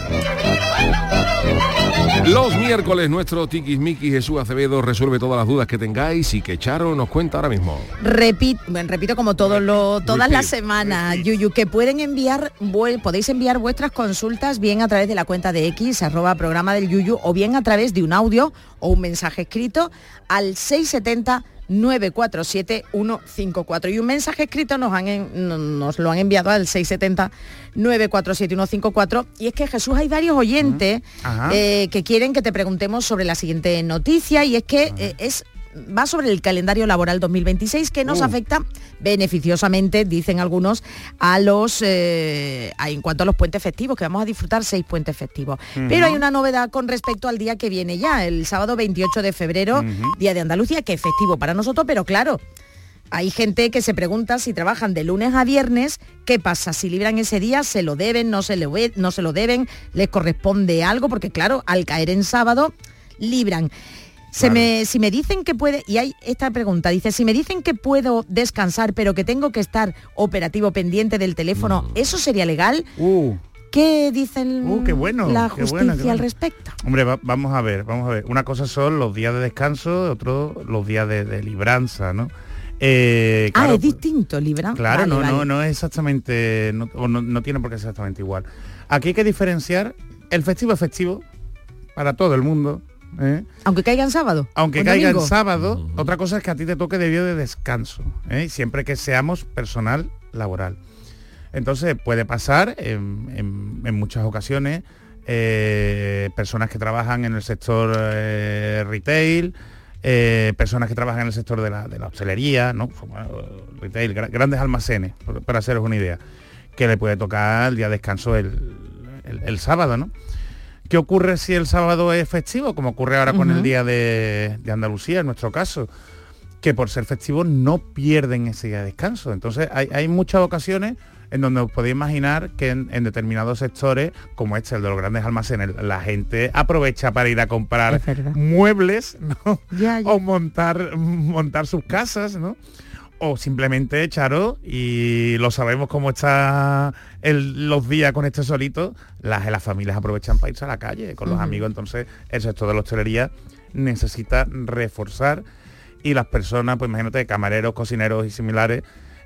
Los miércoles nuestro tiquismiquis Jesús Acevedo resuelve todas las dudas que tengáis y que Charo nos cuenta ahora mismo. Repito, bueno, repito como todos los, todas las semanas, Yuyu, que pueden enviar, podéis enviar vuestras consultas bien a través de la cuenta de X, arroba programa del Yuyu, o bien a través de un audio o un mensaje escrito al seis siete cero, nueve cuatro siete, uno cinco cuatro. Y un mensaje escrito nos, han en, nos lo han enviado al seis siete cero, nueve cuatro siete, uno cinco cuatro. Y es que, Jesús, hay varios oyentes uh-huh. eh, que quieren que te preguntemos sobre la siguiente noticia, y es que uh-huh. eh, es va sobre el calendario laboral dos mil veintiséis, que nos uh. afecta beneficiosamente, dicen algunos, a los eh, a, en cuanto a los puentes festivos, que vamos a disfrutar seis puentes festivos. Uh-huh. Pero hay una novedad con respecto al día que viene ya, el sábado veintiocho de febrero, uh-huh. Día de Andalucía, que es festivo para nosotros, pero claro, hay gente que se pregunta si trabajan de lunes a viernes, ¿qué pasa? Si libran ese día, ¿se lo deben, no se, le, no se lo deben, les corresponde algo? Porque claro, al caer en sábado, libran. Se claro. me, si me dicen que puede, y hay esta pregunta, dice, si me dicen que puedo descansar, pero que tengo que estar operativo pendiente del teléfono, mm. ¿eso sería legal? Uh. ¿Qué dicen uh, qué bueno, la qué justicia bueno, qué bueno. al respecto? Hombre, va, vamos a ver, vamos a ver. Una cosa son los días de descanso, otro los días de, de libranza, ¿no? Eh, claro, ah, es distinto, libranza. Claro, vale, no, vale. no, no es exactamente, no, no, no tiene por qué ser exactamente igual. Aquí hay que diferenciar, el festivo es festivo para todo el mundo. ¿Eh? Aunque caiga en sábado. Aunque caiga en sábado, uh-huh. otra cosa es que a ti te toque de día de descanso, ¿eh? Siempre que seamos personal laboral. Entonces puede pasar en, en, en muchas ocasiones, eh, personas que trabajan en el sector eh, retail, eh, personas que trabajan en el sector de la, de la hostelería, ¿no? Retail, gra- grandes almacenes, para haceros una idea, que le puede tocar el día de descanso el, el, el sábado, ¿no? ¿Qué ocurre si el sábado es festivo? Como ocurre ahora uh-huh. con el Día de, de Andalucía, en nuestro caso, que por ser festivo no pierden ese día de descanso. Entonces hay, hay muchas ocasiones en donde os podéis imaginar que en, en determinados sectores, como este, el de los grandes almacenes, la gente aprovecha para ir a comprar muebles, ¿no? Ya, ya. O montar, montar sus casas, ¿no? O simplemente, Charo, y lo sabemos cómo está el, los días con este solito, las, las familias aprovechan para irse a la calle con los uh-huh. amigos. Entonces el sector de la hostelería necesita reforzar, y las personas, pues imagínate, camareros, cocineros y similares,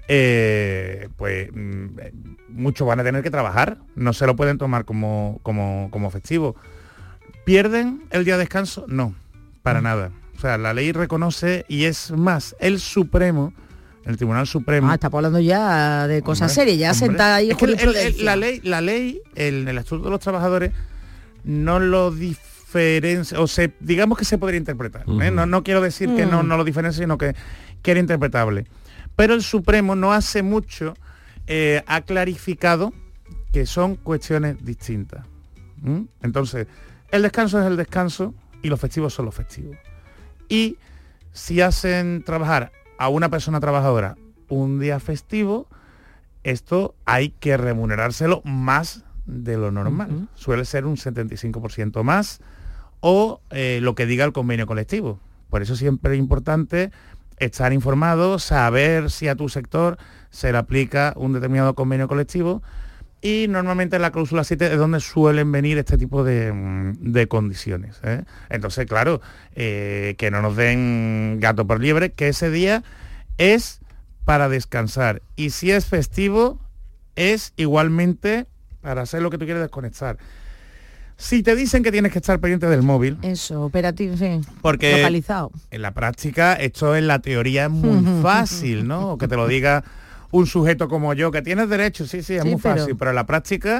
eh, pues mm, muchos van a tener que trabajar, no se lo pueden tomar como, como, como festivo. ¿Pierden el día de descanso? No, para uh-huh. nada. O sea, la ley reconoce, y es más, el Supremo, el Tribunal Supremo. Ah, está hablando ya de cosas serias, ya sentada ahí. Es que el, el, el, la ley, la ley, el, el Estatuto de los Trabajadores no lo diferencia, o se, digamos que se podría interpretar. Uh-huh. ¿eh? No, no quiero decir uh-huh. que no, no lo diferencia, sino que, que era interpretable. Pero el Supremo no hace mucho eh, ha clarificado que son cuestiones distintas. ¿Mm? Entonces, el descanso es el descanso y los festivos son los festivos. Y si hacen trabajar a una persona trabajadora un día festivo, esto hay que remunerárselo más de lo normal. Uh-huh. Suele ser un setenta y cinco por ciento más, o eh, lo que diga el convenio colectivo. Por eso siempre es importante estar informado, saber si a tu sector se le aplica un determinado convenio colectivo, y normalmente en la cláusula siete es donde suelen venir este tipo de, de condiciones, ¿eh? Entonces, claro, eh, que no nos den gato por liebre, que ese día es para descansar, y si es festivo es igualmente para hacer lo que tú quieres, desconectar. Si te dicen que tienes que estar pendiente del móvil, eso, operativo, sí, porque localizado. En la práctica, esto en la teoría es muy fácil, ¿no? O que te lo diga un sujeto como yo, que tienes derecho, sí, sí, es sí, muy pero... fácil, pero en la práctica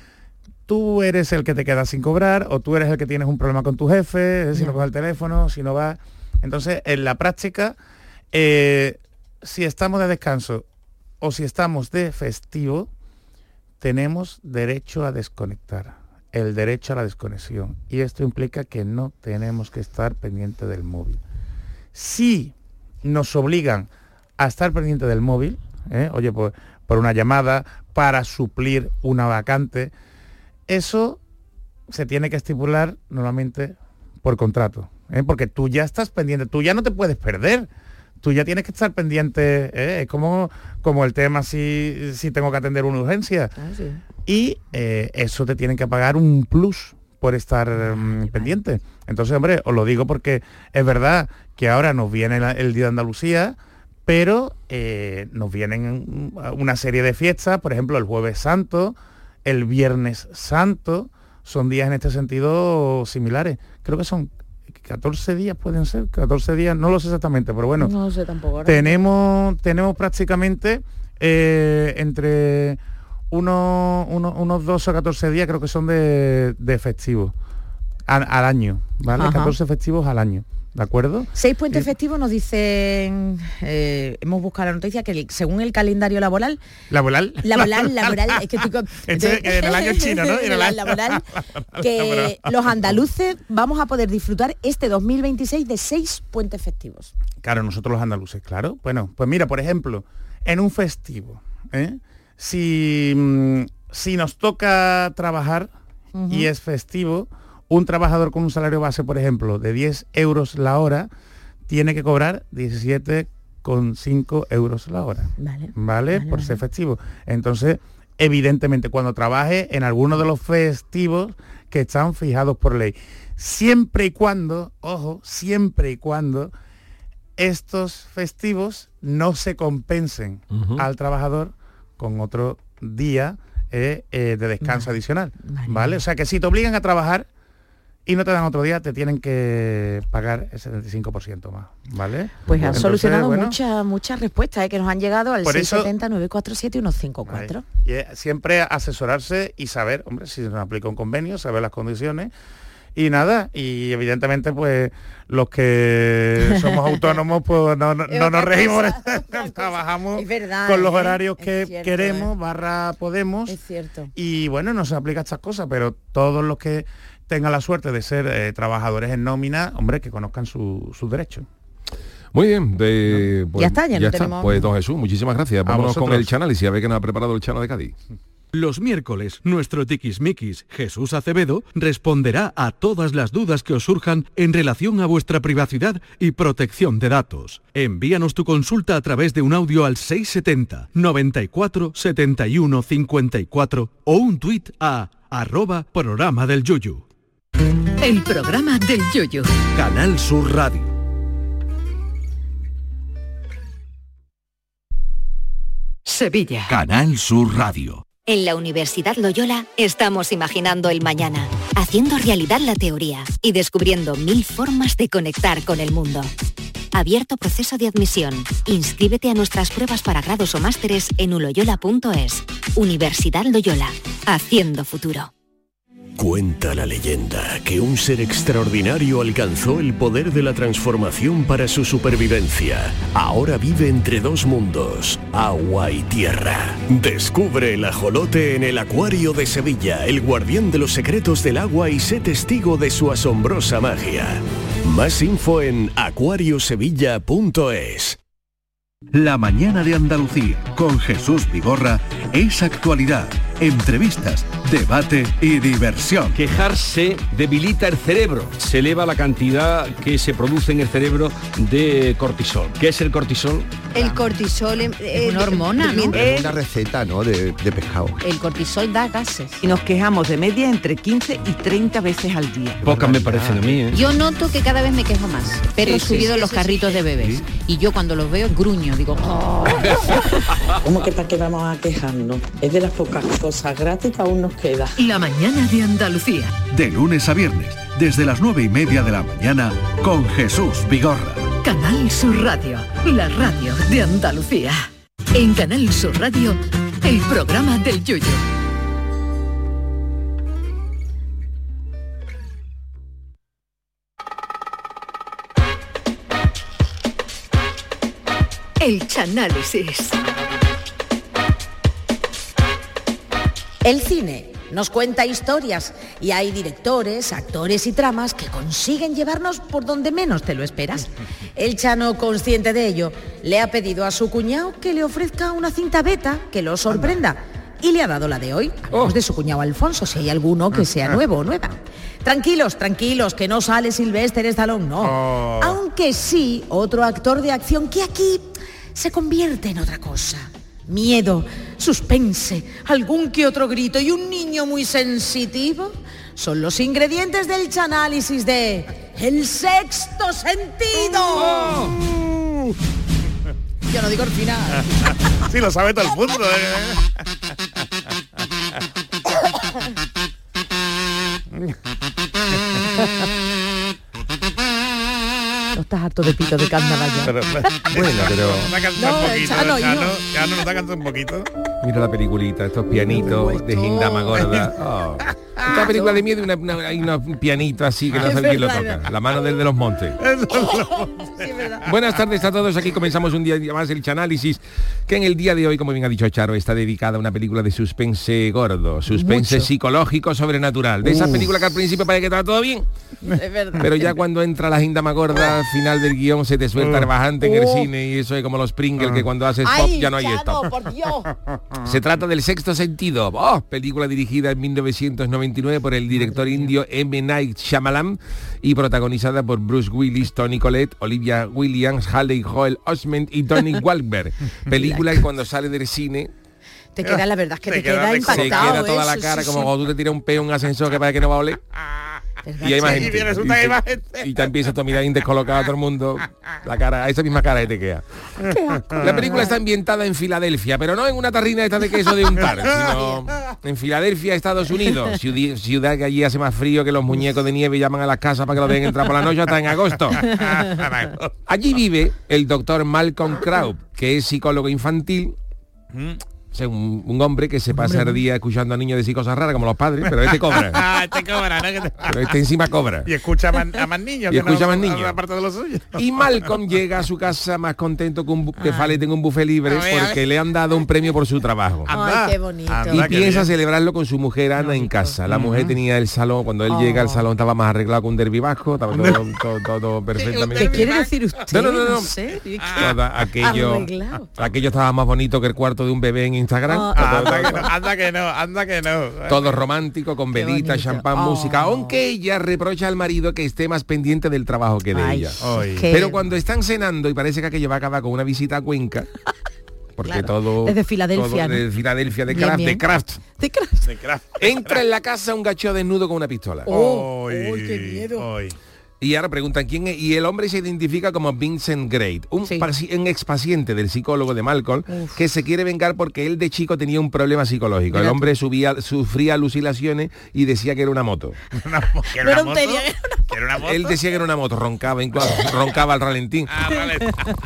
tú eres el que te queda sin cobrar, o tú eres el que tienes un problema con tu jefe, si yeah. no coges el teléfono, si no vas. Entonces, en la práctica, eh, si estamos de descanso o si estamos de festivo, tenemos derecho a desconectar, el derecho a la desconexión, y esto implica que no tenemos que estar pendiente del móvil. Si nos obligan a estar pendiente del móvil, ¿eh? Oye, pues por una llamada, para suplir una vacante. Eso se tiene que estipular normalmente por contrato, ¿eh? Porque tú ya estás pendiente, tú ya no te puedes perder. Tú ya tienes que estar pendiente, ¿eh? Es como, como el tema si, si tengo que atender una urgencia. Ah, sí. Y eh, eso te tienen que pagar un plus por estar um, pendiente. Entonces, hombre, os lo digo porque es verdad que ahora nos viene la, el Día de Andalucía, pero eh, nos vienen una serie de fiestas, por ejemplo, el Jueves Santo, el Viernes Santo, son días en este sentido similares. Creo que son catorce días, pueden ser, catorce días, no lo sé exactamente, pero bueno, no sé tampoco, tenemos, tenemos prácticamente eh, entre unos, unos, unos doce o catorce días, creo que son de, de festivos al, al año, ¿vale? Ajá. catorce festivos al año. ¿De acuerdo? Seis puentes y... festivos nos dicen, eh, hemos buscado la noticia que el, según el calendario laboral... ¿Laboral? Laboral, laboral, es que estoy con, este, de, en el año chino, ¿no? En el año... laboral, que los andaluces vamos a poder disfrutar este dos mil veintiséis de seis puentes festivos. Claro, nosotros los andaluces, claro. Bueno, pues mira, por ejemplo, en un festivo, ¿eh? si, si nos toca trabajar uh-huh. y es festivo, un trabajador con un salario base, por ejemplo, de diez euros la hora, tiene que cobrar diecisiete coma cinco euros la hora. Vale. ¿Vale? Vale por vale. ser festivo. Entonces, evidentemente, cuando trabaje en alguno de los festivos que están fijados por ley. Siempre y cuando, ojo, siempre y cuando estos festivos no se compensen uh-huh. al trabajador con otro día eh, eh, de descanso vale. adicional. Vale. ¿Vale? O sea que si te obligan a trabajar y no te dan otro día, te tienen que pagar el setenta y cinco por ciento más, ¿vale? Pues han Entonces, solucionado bueno, muchas muchas respuestas ¿eh? que nos han llegado al seis siete cero, nueve cuatro siete, uno cinco cuatro. Y siempre asesorarse y saber, hombre, si se nos aplica un convenio, saber las condiciones. Y nada, y evidentemente pues los que somos autónomos pues no, no, no nos regimos, trabajamos verdad, con los horarios ¿eh? que cierto, queremos, ¿eh? barra podemos. Es cierto. Y bueno, no se aplica estas cosas, pero todos los que tengan la suerte de ser eh, trabajadores en nómina, hombre, que conozcan sus su derechos. Muy bien, de, pues, ya está, ya, ya no está. Tenemos... Pues don Jesús, muchísimas gracias. Vámonos con el Chanálisis, a ver qué nos ha preparado el Chano de Cádiz. Los miércoles, nuestro tiquismiquis, Jesús Acevedo, responderá a todas las dudas que os surjan en relación a vuestra privacidad y protección de datos. Envíanos tu consulta a través de un audio al seis setenta, noventa y cuatro, setenta y uno, cincuenta y cuatro o un tuit a arroba programa del Yuyu. El programa del Yuyu. Canal Sur Radio. Sevilla. Canal Sur Radio. En la Universidad Loyola estamos imaginando el mañana, haciendo realidad la teoría y descubriendo mil formas de conectar con el mundo. Abierto proceso de admisión. Inscríbete a nuestras pruebas para grados o másteres en uloyola punto es. Universidad Loyola, haciendo futuro. Cuenta la leyenda que un ser extraordinario alcanzó el poder de la transformación para su supervivencia. Ahora vive entre dos mundos, agua y tierra. Descubre el ajolote en el Acuario de Sevilla, el guardián de los secretos del agua, y sé testigo de su asombrosa magia. Más info en acuario sevilla punto es. La mañana de Andalucía con Jesús Vigorra es actualidad, entrevistas, debate y diversión. Quejarse debilita el cerebro, se eleva la cantidad que se produce en el cerebro de cortisol. ¿Qué es el cortisol? El cortisol es, es una hormona, ¿no? Es una receta, ¿no? De, de pescado. El cortisol da gases. Y nos quejamos de media entre quince y treinta veces al día. Pocas me parecen a mí, ¿eh? Yo noto que cada vez me quejo más. Pero he sí, subido sí, los sí, carritos sí. de bebés. Sí. Y yo cuando los veo gruño, digo... Oh. ¿Cómo que para qué vamos a quejarnos? Es de las pocas cosas gratis que aún nos queda. La mañana de Andalucía. De lunes a viernes, desde las nueve y media de la mañana, con Jesús Vigorra. Canal Sur Radio, la radio de Andalucía. En Canal Sur Radio, el programa del Yuyu. El Chanálisis. El cine nos cuenta historias y hay directores, actores y tramas que consiguen llevarnos por donde menos te lo esperas. El Chano, consciente de ello, le ha pedido a su cuñado que le ofrezca una cinta beta que lo sorprenda. Y le ha dado la de hoy, hablamos de su cuñado Alfonso, si hay alguno que sea nuevo o nueva. Tranquilos, tranquilos, que no sale Sylvester Stallone, no. Oh. Aunque sí, otro actor de acción que aquí se convierte en otra cosa. Miedo, suspense, algún que otro grito y un niño muy sensitivo son los ingredientes del chanálisis de El Sexto Sentido. Oh. Yo no digo el final. Sí, lo sabe todo el mundo. ¿eh? No estás harto de pito de carnaval ya. Pero, pero, bueno, pero... Nos ha cantado No, un poquito. Chano, Chano, yo- Chano nos ha cantado un poquito. Mira la peliculita, estos pianitos de Gindama Gorda. Oh. Esta película de miedo, una, una, hay unos pianitos así que no Es sabe quién lo verdad, toca. La mano del de los montes. Buenas tardes a todos, aquí comenzamos un día más el Chanálisis, que en el día de hoy, como bien ha dicho Charo, está dedicada a una película de suspense gordo, suspense Mucho. psicológico sobrenatural. De esas Uf. películas que al principio parece que está todo bien, Es verdad. pero ya cuando entra la Gindama Gorda, al final del guión se te suelta el bajante en el Oh. cine y eso es como los Pringles, que cuando haces pop Ay, ya no hay Chano, stop. por Dios. Se trata del Sexto Sentido, oh, película dirigida en mil novecientos noventa y nueve por el director indio M. Night Shyamalan y protagonizada por Bruce Willis, Toni Collette, Olivia Williams, Haley Joel Osment y Donnie Wahlberg. Película que cuando sale del cine Te queda, la verdad es que te, Te queda queda de- impactado. se queda toda la eso, cara sí, como sí. cuando tú te tiras un peo en un ascensor que parece que no va a oler. Y hay más Sí, gente. y resulta que hay más te- gente. y te empieza a mirar descolocado a todo el mundo. La cara, esa misma cara que te queda. La película está ambientada en Filadelfia, pero no en una tarrina esta de queso de untar, sino en Filadelfia, Estados Unidos, ciudad, ciudad que allí hace más frío que los muñecos de nieve y llaman a las casas para que lo dejen entrar por la noche hasta en agosto. Allí vive el doctor Malcolm Crowe, que es psicólogo infantil. O sea, un, un hombre que se pasa el día escuchando a niños decir cosas raras como los padres, pero este cobra. Ah, este cobra, ¿no? Que te- Pero este encima cobra. Y escucha a más, a más niños. Y que no- escucha a más niños. Aparte de los suyos. Y Malcolm llega a su casa más contento que, un, bu- que Fale tenga un buffet libre A ver, a porque ver. le han dado un premio por su trabajo. Ay, qué bonito. Anda, Y qué piensa bien. celebrarlo con su mujer Ana en casa. La mujer tenía el salón, cuando él llega al salón estaba más arreglado que un derbi vasco, estaba todo, todo, todo, todo perfectamente. ¿Qué quiere decir usted? No, no, no, no. sé. Todo aquello, Arreglado. aquello estaba más bonito que el cuarto de un bebé en Instagram. Ah. Todo- Anda que no, anda que no, anda que no. Todo romántico, con Qué velitas, bonito. champán, Oh. música, aunque ella reprocha al marido que esté más pendiente del trabajo que de Ay, ella. Ay. qué- Pero cuando están cenando y parece que aquello va a acabar con una visita a Cuenca, porque Claro, todo... desde Filadelfia, todo ¿no? de Filadelfia, de Bien, Kraft, bien. de Kraft. ¿De craft? De craft. Entra en la casa un gacho desnudo con una pistola. Oh, Ay, ay, qué miedo. ay. Y ahora preguntan quién es, y el hombre se identifica como Vincent Gray, un, Sí. paci- un expaciente del psicólogo de Malcolm, que se quiere vengar porque él de chico tenía un problema psicológico. El Mira hombre subía, sufría alucinaciones y decía que era una moto. Una, ¿que era No era una un moto? teria, era ¿Que era una moto? Él decía que era una moto, roncaba, incluso roncaba al ralentín. Ah, vale.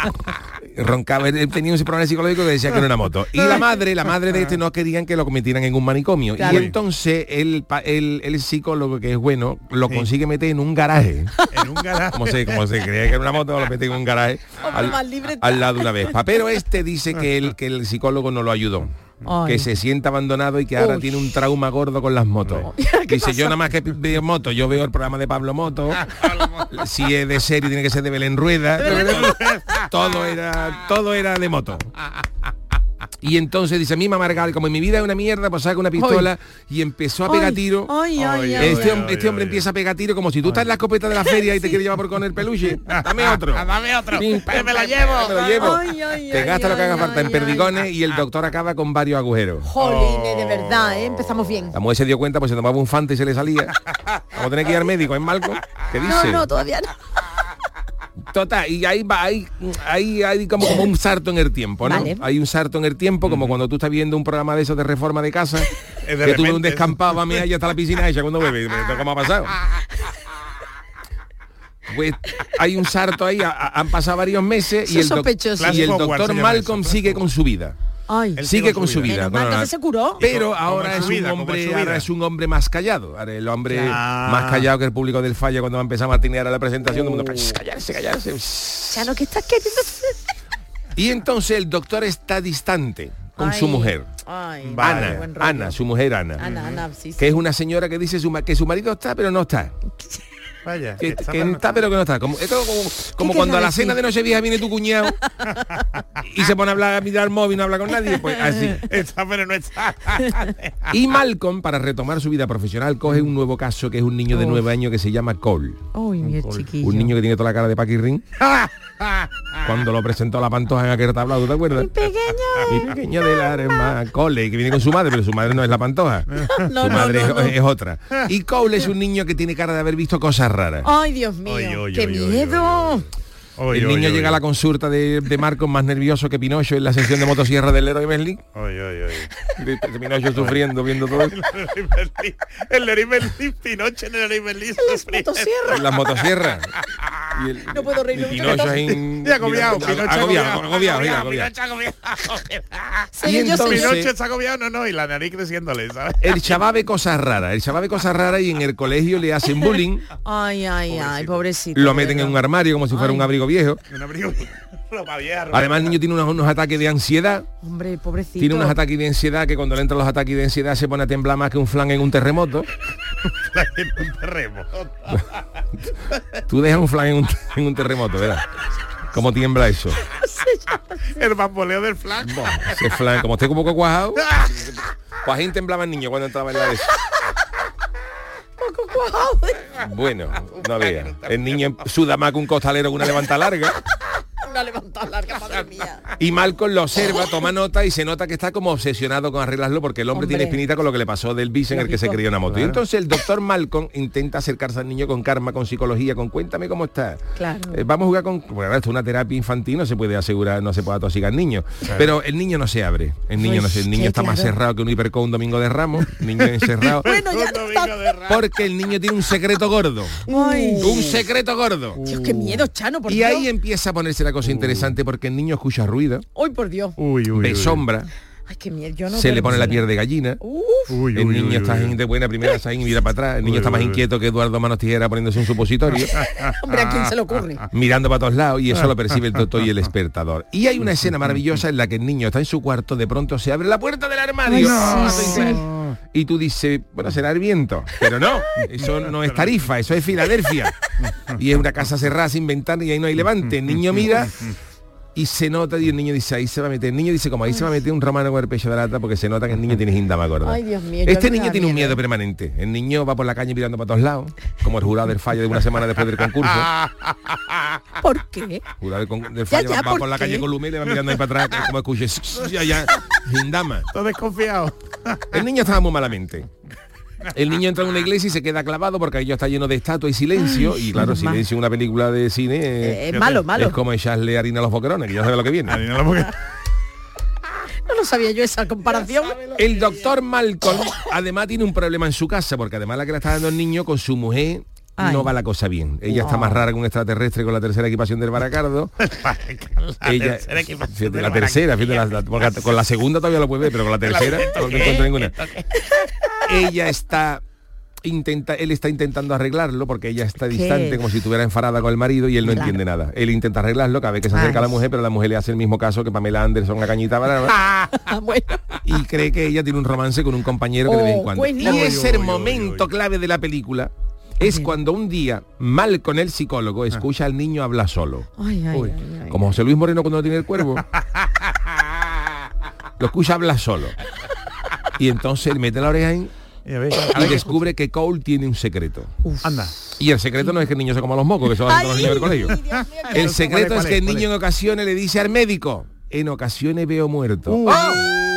Roncaba, él tenía un problema psicológico que decía que era una moto. Y la madre, la madre de este no querían que lo cometieran en un manicomio. Claro. Y entonces el, pa- el, el psicólogo, que es bueno, lo consigue meter en un garaje. En un garaje. Como se, como se creía que era una moto, lo mete en un garaje Hombre, más al, libre está. al lado de una Vespa. Pero este dice que el, que el psicólogo no lo ayudó. Ay. Que se sienta abandonado y que ahora Uy. tiene un trauma gordo con las motos. ¿Qué Dice, yo pasa? nada más que veo motos, yo veo el programa de Pablo Moto. Si es de serie tiene que ser de Belén Rueda. Todo era, todo era de moto. Y entonces dice, a mí me amarga, como en mi vida es una mierda, pues saca una pistola y empezó a pegar Ay, tiro. ay, ay, ay, Este, ay. hom- este hombre empieza a pegar tiro como si tú estás en la escopeta de la feria y te quieres llevar por con el peluche. Dame otro. Ah, dame otro. Pim, Que pam, me lo pam, llevo. me lo llevo. Ay, ay, Te ay, gasta lo que ay, haga falta en ay, perdigones ay. y el doctor acaba con varios agujeros. Jolines, de verdad, ¿eh? Empezamos bien. La mujer se dio cuenta, pues se tomaba un Fanta y se le salía. Vamos a tener que ir al médico, ¿en Malcolm? ¿Qué dice? No, no, todavía no. Total, y ahí va, hay, hay, hay como, como un salto en el tiempo, ¿no? Vale. Hay un salto en el tiempo, como cuando tú estás viendo un programa de esos de reforma de casa, de que tú ves un repente. descampado, va a mirar y ya está la piscina hecha cuando bebe. ¿Cómo ha pasado? Pues hay un salto ahí, a- a- han pasado varios meses y Eso el, doc- sospechoso. y el Flash forward doctor se llama Malcolm eso, sigue con su vida. Ay. Él Sigue con su vida. Menos mal, no, no, entonces se curó. Pero ¿Cómo ahora es es su un vida? ¿Cómo hombre, es su ahora vida? es un hombre más callado. Ahora el hombre Ah. más callado que el público del Falla cuando va a empezar a martinear a la presentación, todo el mundo, "Shh, callarse, callarse. Chano, ¿qué estás queriendo hacer? Y entonces el doctor está distante con Ay, su mujer. Ay, Vale. qué buen rollo. Ana, su mujer Ana. Ana, Ana, sí, sí. Que es una señora que dice su ma- que su marido está, pero no está. Vaya. Que, que está pero que no está. Como, esto como, como cuando a la cena de Nochevieja viene tu cuñado y se pone a hablar, a mirar el móvil, no habla con nadie, pues así. Está pero no está. Y Malcolm, para retomar su vida profesional, coge un nuevo caso que es un niño de nueve años que se llama Cole. Uy, mi chiquillo. Un niño que tiene toda la cara de Paquirrín. Cuando lo presentó a la Pantoja en aquel tablado, ¿te acuerdas? Mi pequeño. Mi pequeño del arma. Cole, que viene con su madre, pero su madre no es la Pantoja. No, su no, madre no, es, no. es otra. Y Cole es un niño que tiene cara de haber visto cosas raras. Ay, Dios mío, Oy, oy, qué oy, oy, miedo. Oy, el oy, niño oy, llega oy. a la consulta de, de Marcos más nervioso que Pinocho en la sesión de motosierra del Leroy Merlin. Oy, oy, oy. De, de Pinocho sufriendo, viendo todo. El Leroy Merlin, Pinocho en el Leroy Merlin. En las motosierras. Y el, No puedo reírme. y Pinocho ahí en... Ya agobiado, Pinocho agobiado, agobiado, mira, agobiado. Pinocho agobiado. Y entonces- Pinocho está agobiado, no, no, y la nariz creciéndole, ¿sabes? El chaval ve cosas raras, el chaval ve cosas raras y en el colegio le hacen bullying, Ay, ay, ay, pobrecito. lo meten en un armario como si fuera Ay. un abrigo viejo. Un abrigo ropa vieja. ropa- Además el niño tiene unos, unos ataques de ansiedad, Hombre, pobrecito. tiene unos ataques de ansiedad que cuando le entran los ataques de ansiedad se pone a temblar más que un flan en un terremoto. en un terremoto. Tú dejas un flan en un, en un terremoto, ¿verdad? ¿Cómo tiembla eso? El bamboleo del flan. Ese flan, como esté un poco cuajado, pues ahí temblaba el niño cuando entraba en la de eso. Poco cuajado. Bueno, no veas. El niño suda más que un costalero con una levanta larga. Una levantada larga, madre mía. Y Malcolm lo observa, toma nota y se nota que está como obsesionado con arreglarlo porque el hombre, Hombre. tiene espinita con lo que le pasó del bis en el que se Lógico. crió una moto. Y Claro. entonces el doctor Malcolm intenta acercarse al niño con karma, con psicología, con cuéntame cómo está. Claro. Eh, vamos a jugar con... Bueno, esto es una terapia infantil, no se puede asegurar, no se puede atosigar al niño. Pero el niño no se abre. El niño no se, el niño qué está más claro. cerrado que un hiperco un domingo de Ramos. Niño encerrado. Bueno, ya Un está. domingo de Ramos. Porque el niño tiene un secreto gordo. Ay. Un secreto gordo. Dios, qué miedo, Chano, por Y Dios. ahí empieza a ponerse la cosa interesante porque el niño escucha ruido, Ay, por Dios. Uy, uy, ve uy. sombra, Ay, qué miedo. Yo no se le duermo pone la sola. piel de gallina. Uf. Uy, El uy, niño uy, está uy. de buena primera y mira para atrás. El niño Uy, está más uy, uy. inquieto que Eduardo Manos Tijera poniéndose un supositorio, Hombre, ¿a quién se le ocurre? mirando para todos lados, y eso lo percibe el doctor y el despertador. Y hay una escena maravillosa en la que el niño está en su cuarto, de pronto se abre la puerta del armario. Ay, ¡Ah! sí, Tú dices- Y tú dices, bueno, será el viento. Pero no, eso no es Tarifa, eso es Filadelfia. Y es una casa cerrada sin ventana y ahí no hay levante. El niño mira y se nota, y el niño dice, ahí se va a meter. El niño dice, como ahí se va a meter un romano con el pecho de lata, porque se nota que el niño tiene gindama gorda. Ay, Dios mío. yo Este a mí me niño da tiene un miedo permanente. El niño va por la calle mirando para todos lados, como el jurado del fallo de una semana después del concurso. ¿Por qué? El jurado del, con- del fallo ya, va, va ¿por por la qué? calle Columé y le va mirando ahí para atrás, como escuche, ya, ya, gindama. Todo desconfiado. El niño estaba muy malamente. El niño entra en una iglesia y se queda clavado porque aquello está lleno de estatua y silencio. Ay, y claro, normal. silencio en una película de cine Eh, eh, es malo, malo. es como echarle harina a los boquerones, que ya sabe lo que viene. Harina a los boquerones. No lo sabía yo esa comparación. El doctor Malcolm además tiene un problema en su casa, porque además la que le está dando el niño con su mujer Ay. no va la cosa bien. Ella está No. más rara que un extraterrestre con la tercera equipación del Baracardo. La Ella, tercera equipación fíjate, del la tercera, fíjate, la- la- porque con la segunda todavía lo puede ver, pero con la tercera no encuentro ninguna. Ella está intenta, él está intentando arreglarlo porque ella está distante, ¿Qué? como si estuviera enfadada con el marido, y él no Claro. entiende nada. Él intenta arreglarlo cada vez que se acerca Ay. a la mujer, pero la mujer le hace el mismo caso que Pamela Anderson a Cañita Brava. Bueno, Y cree que ella tiene un romance con un compañero que de vez en Oh, cuando. pues Y no. es el momento clave de la película. Es Ajá. cuando un día, mal con el psicólogo, escucha al niño hablar solo. ay, ay, Uy. ay, ay. Como José Luis Moreno cuando no tiene el cuervo. Lo escucha hablar solo. Y entonces él mete la oreja ahí Y, a ver, a y ver qué descubre que Cole tiene un secreto. escucha. Anda. Y el secreto no es que el niño se coma los mocos, que eso lo hacen todos los niños del colegio. Dios mío, qué- El secreto ¿Cuál es, es que el cuál es, niño en ocasiones le dice al médico, en ocasiones veo muerto. Uh. ¡Ah!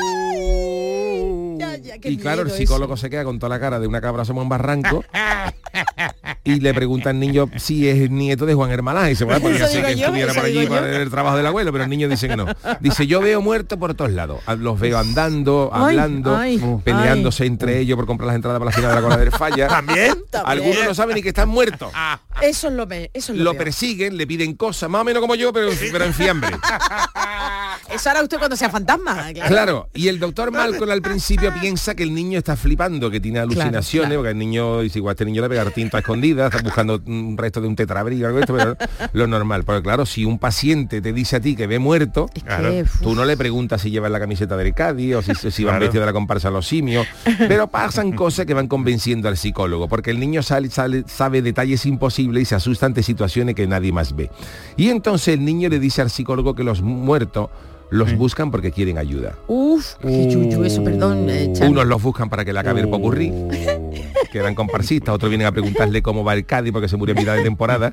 Ya, ya, qué Y claro, el miedo psicólogo eso. se queda con toda la cara de una cabra asomada en barranco y le pregunta al niño si es nieto de Juan Hermalá. Y se puede poner Eso así digo que yo, estuviera eso por allí digo para yo. el trabajo del abuelo, pero el niño dice que no. Dice, yo veo muertos por todos lados. A- Los veo andando, Ay, hablando, ay, peleándose entre ellos por comprar las entradas para la final de la cola del falla. ¿También? Algunos no saben ni que están muertos. Eso es lo, pe- eso es lo, Lo peor. persiguen, le piden cosas, más o menos como yo, pero, pero en fiambre. Eso hará usted cuando sea fantasma. Claro. Claro, y el doctor Malcolm al principio piensa piensa que el niño está flipando, que tiene alucinaciones, claro, claro. porque el niño dice, igual este niño le pega tinta escondida, está buscando un resto de un tetrabrigo, algo de esto, pero lo normal. Pero claro, si un paciente te dice a ti que ve muerto, es claro, que, tú no le preguntas si lleva la camiseta del Cádiz o si, si van claro. vestido de la comparsa Los Simios, pero pasan cosas que van convenciendo al psicólogo, porque el niño sale, sale, sabe detalles imposibles y se asusta ante situaciones que nadie más ve. Y entonces el niño le dice al psicólogo que los muertos los sí. buscan porque quieren ayuda. Uf, qué yuyu eso, perdón. Eh, Unos los buscan para que le acabe el popurrí, que eran comparsistas, otros vienen a preguntarle cómo va el Cádiz porque se murió en mitad de temporada,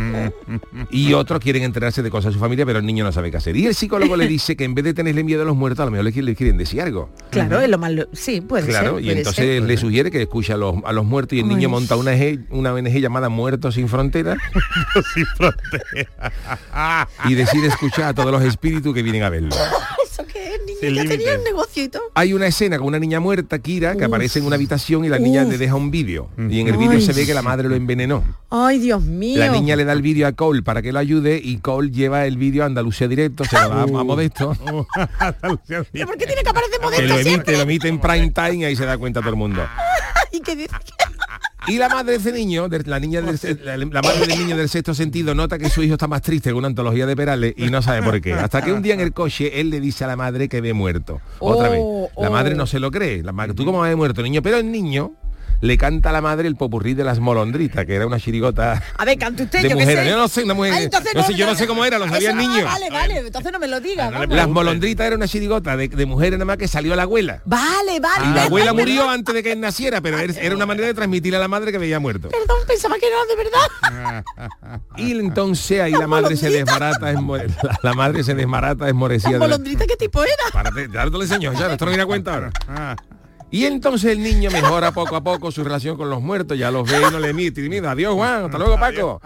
y otros quieren enterarse de cosas de su familia, pero el niño no sabe qué hacer. Y el psicólogo le dice que en vez de tenerle miedo a los muertos, a lo mejor le, le quieren decir algo. Claro, es lo malo. Sí, puede claro, ser. Claro, y entonces ser, le sugiere que escuche a los, a los muertos y el Ay. niño monta una, una O N G llamada Muertos Sin Fronteras. Sin Fronteras. Y decide escuchar a todos los espíritus que vienen a verlo. Que es, niña, que tenía un negocio y todo. Hay una escena con una niña muerta, Kira, que uf, aparece en una habitación y la niña uf. le deja un vídeo. Y en el vídeo se ve que la madre lo envenenó. Ay, Dios mío. La niña le da el vídeo a Cole para que lo ayude y Cole lleva el vídeo a Andalucía Directo, se lo da uh. a Modesto. ¿Pero por qué tiene que aparecer Modesto que lo emite, siempre? lo emite en prime time y ahí se da cuenta todo el mundo. ¿Y qué dice? Y la madre de ese niño, de, la niña del, la, la madre del niño del sexto sentido, nota que su hijo está más triste que una antología de Perales y no sabe por qué. Hasta que un día en el coche él le dice a la madre que ve muerto. Otra oh, vez. La oh. madre no se lo cree. La madre, ¿tú cómo ves muerto, niño? Pero el niño le canta a la madre el popurrí de las molondritas, que era una chirigota. A ver, cante usted, de yo mujer. que sé. Yo no sé, una mujer. Ay, no, no sé, yo no sé cómo era, lo sabía el niño. Ah, vale, vale, entonces no me lo digas. No, las molondritas era una chirigota de, de mujeres nada más que salió a la abuela. Vale, vale. Y la abuela murió antes de que él naciera, pero era una manera de transmitirle a la madre que veía muerto. Perdón, pensaba que era de verdad. Y entonces ahí la madre se desbarata, la, la madre se desbarata desmorecida. ¿La molondrita qué tipo era? Párate, ya te lo enseño, ya, esto no viene a cuenta ahora. Y entonces el niño mejora poco a poco su relación con los muertos, ya los ve y no le emite. Y mira, adiós Juan, hasta luego Paco.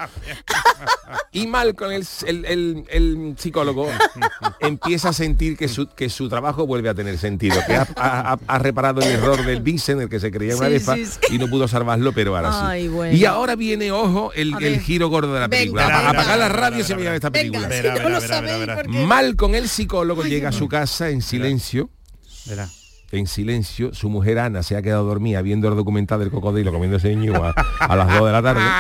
Y Malcolm, el, el, el, el psicólogo, empieza a sentir que su, que su trabajo vuelve a tener sentido, que ha, ha, ha reparado el error del Vincent, el que se creía una sí, defa, sí, sí. y no pudo salvarlo, pero ahora Ay, sí. Bueno. Y ahora viene, ojo, el, el giro gordo de la película. Venga, Apagar verá, la radio verá, y se me llama esta película. Venga, si no lo sabéis, Malcolm, el psicólogo, Ay, llega a su casa en silencio. Verá. En silencio, su mujer Ana se ha quedado dormida viendo el documental del cocodrilo comiendo ese niño a, a las dos de la tarde.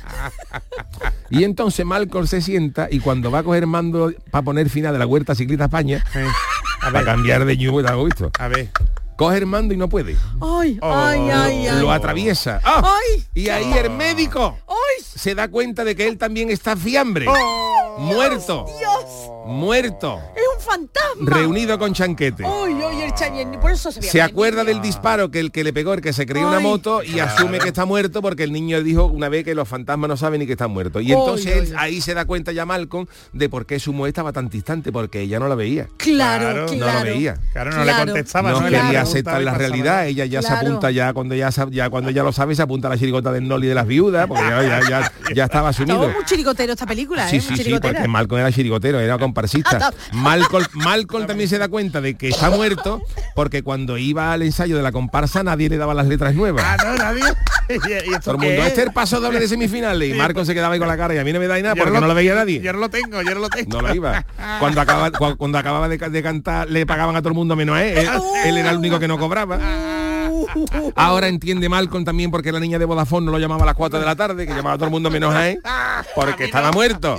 Y entonces Malcolm se sienta y cuando va a coger mando para poner final de la Huerta Ciclista España, eh, a para cambiar de ñu, ¿has visto? A ver. Coge el mando y no puede. Ay, oh, ay, ay, ay. Lo atraviesa. ¡Ah! Ay, y ahí oh. el médico ay. se da cuenta de que él también está fiambre. Oh, muerto. Dios. Muerto. Es un fantasma. Reunido con Chanquete. Ay, ay, el Chanquete. Por eso se, se acuerda del disparo que el que le pegó, el que se creía ay. una moto y asume que está muerto porque el niño dijo una vez que los fantasmas no saben ni que están muertos. Y entonces ay, él, ay. ahí se da cuenta ya Malcolm de por qué su mujer estaba tan distante, porque ella no la veía. Claro, claro. No la veía. Claro, no claro. le contestaba. No, no quería claro. aceptar la realidad. Ella ya claro. se apunta ya cuando ya, ya cuando ya lo sabe, se apunta a la chirigota del Noli de las viudas, porque ya, ya, ya, ya estaba asumido. Estaba muy chirigotero esta película, sí, ¿eh? Sí, sí, sí, porque Malcolm era chirigotero, era comparsista. Malcolm, Malcolm también se da cuenta de que está muerto porque cuando iba al ensayo de la comparsa nadie le daba las letras nuevas. Ah, no, nadie. ¿Y, y Todo el mundo, este es el paso doble de semifinales. Y Malcolm se quedaba ahí con la cara y a mí no me da nada porque lo, no lo veía nadie. Yo no lo tengo, yo no lo tengo. No lo iba. Cuando acababa, cuando, cuando acababa de, de cantar le pagaban a todo el mundo menos a él. Él, él era el único que no cobraba. Ahora entiende Malcolm también porque la niña de Vodafone no lo llamaba a las cuatro de la tarde, que llamaba a todo el mundo menos a él, porque estaba muerto.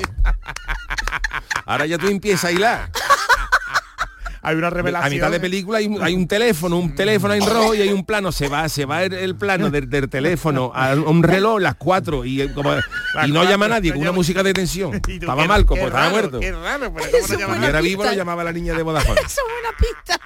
Ahora ya tú empiezas a hilar. Hay una revelación. A mitad de película hay un, hay un teléfono, un teléfono en rojo y hay un plano, se va, se va el, el plano del, del teléfono a un reloj las cuatro y, como, y no llama a nadie con una música de tensión. Estaba Malcolm, pues estaba muerto. Qué raro, pero ¿cómo no y era vivo, lo llamaba la niña de Vodafone. Eso es una pista.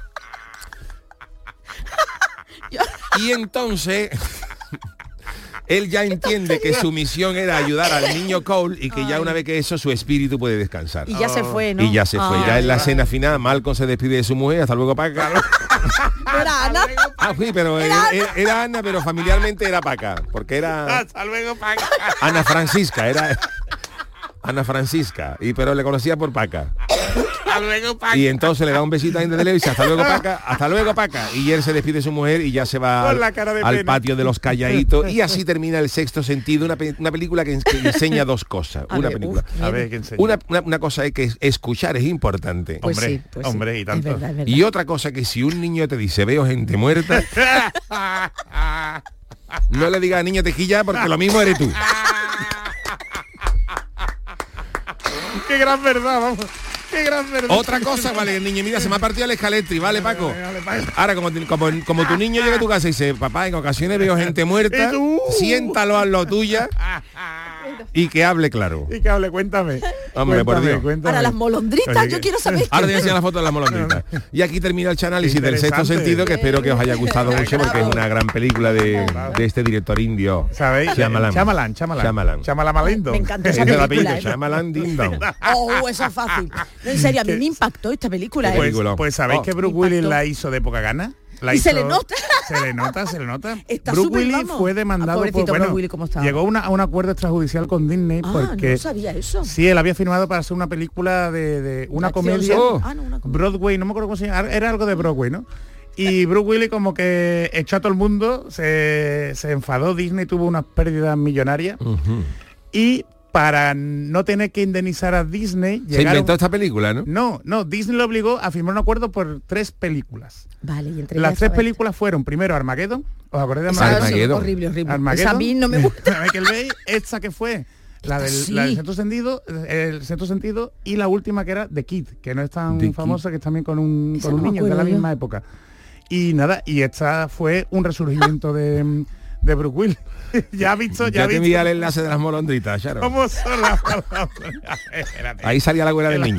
Y entonces él ya entiende que su misión era ayudar al niño Cole y que Ay. ya una vez que eso su espíritu puede descansar. Y ya oh. se fue, ¿no? Y ya se fue. Ay, ya en la ay. escena final Malcolm se despide de su mujer, hasta luego Paca. ¿Era Ana? Ah, sí, pero era, era, era Ana, pero familiarmente era Paca, porque era hasta luego Paca. Ana Francisca, era Ana Francisca, y pero le conocía por Paca. hasta luego, Paca. Y entonces le da un besito a India de Leo y dice, hasta luego, Paca, hasta luego, Paca. Y él se despide de su mujer y ya se va al, al patio de los calladitos. Y así termina El sexto sentido, una, pe una película que, que enseña dos cosas. A una ver, película. Uf, a ver, ¿qué enseña? Una, una, una cosa es que escuchar es importante. Pues hombre, sí, pues hombre, sí. Y tanto. Es verdad, es verdad. Y otra cosa que si un niño te dice, veo gente muerta, no le digas niño tequilla porque lo mismo eres tú. Qué gran verdad, vamos. Qué gran verdad. Otra cosa, vale, el niño, mira, se me ha partido el escaletri, ¿vale, Paco? Ahora, como, como, como tu niño llega a tu casa y dice, papá, en ocasiones veo gente muerta, siéntalo a lo tuya y que hable claro. Y que hable, cuéntame. Hombre, cuéntame, por Dios. Cuéntame. Ahora las molondritas, Oye, yo quiero saber. Ahora te voy a enseñar la foto de las molondritas. Y aquí termina el análisis del sexto sentido, que espero que os haya gustado mucho porque es una gran película de, de este director indio. ¿Sabéis? Shyamalan. Shyamalan, Shyamalan. Shyamalan Lindo. Me encanta esa película. Apellido, ¿eh? Shyamalan Lindo. Oh, eso es fácil. No, en serio, a mí me impactó esta película. Pues, ¿eh? pues ¿sabéis oh. que Bruce Willis la hizo de poca gana? La y hizo, se le nota. Se le nota, se le nota. Está Bruce super, Willis vamos. fue demandado ah, por bueno, Willis, ¿cómo llegó una, a un acuerdo extrajudicial con Disney ah, porque no sabía eso. Sí, él había firmado para hacer una película de, de una comedia, oh. ah, no, una comedia Broadway, no me acuerdo cómo se llama, era algo de Broadway, ¿no? Y Bruce Willis como que echó a todo el mundo, se, se enfadó, Disney tuvo unas pérdidas millonarias uh-huh. y para no tener que indemnizar a Disney... Se llegaron... inventó esta película, ¿no? No, no, Disney lo obligó a firmar un acuerdo por tres películas. Vale, y entre Las tres saber. películas fueron, primero Armageddon, ¿os acordáis de Armageddon? Armageddon. Horrible, horrible. Armageddon. Esa a mí no me gusta. Michael Bay, esta que fue, la del, sí. la del sexto sentido, el sexto sentido, y la última que era The Kid, que no es tan The famosa, Kid. que es también con un, Esa con un no niño de la yo. misma época. Y nada, y esta fue un resurgimiento de, de Bruce Willis. ya ha visto, ya, ya ha te visto. envía el enlace de las molondritas, Charo. ¿Cómo son las palabras? Ahí salía la abuela del niño.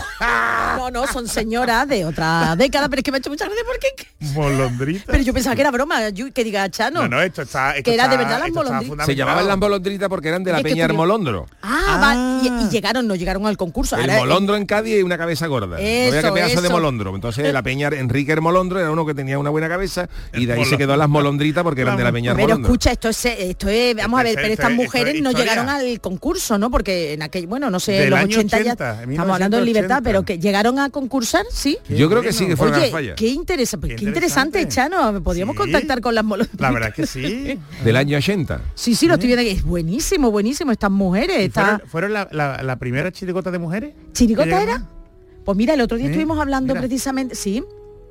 No, no, son señoras de otra década, pero es que me ha hecho mucha gracia porque... Molondrita. Pero yo pensaba que era broma, yo, que diga Chano. No, no, esto está... Esto que era está, de verdad las molondritas. Se llamaban las molondritas porque eran de la Es que Peña estudió- Hermolondro. Ah, Ah. va, y, y llegaron, no llegaron al concurso. El Ahora, molondro en Cádiz y una cabeza gorda. Eso, no había que pedazo de eso. molondro. Entonces la Peña Enrique Hermolondro era uno que tenía una buena cabeza y de ahí se quedó las molondritas porque eran de la Peña Pero Hermolondro. escucha, esto es, esto es, vamos a ver, Esto pero es- estas esto es- mujeres esto no es historia. llegaron al concurso, ¿no? Porque en aquel, bueno, no sé, Del en los año ochenta, ochenta, ya en estamos hablando de libertad, ochenta. pero que llegaron a concursar, ¿sí? Yo creo que sí, que fueron Oye, las fallas. qué, interesa, pues, Qué qué interesante, interesante. Chano. Podríamos Sí. contactar con las molondritas. La verdad es que sí. Del año ochenta. Sí, sí, lo estoy viendo aquí. Es buenísimo, buenísimo. Estas mujeres. ¿Y Esta... ¿Fueron, fueron la, la, la primera chirigota de mujeres? ¿Chirigota ¿Que era? Pues mira, el otro día ¿Eh? estuvimos hablando Mira. precisamente, sí,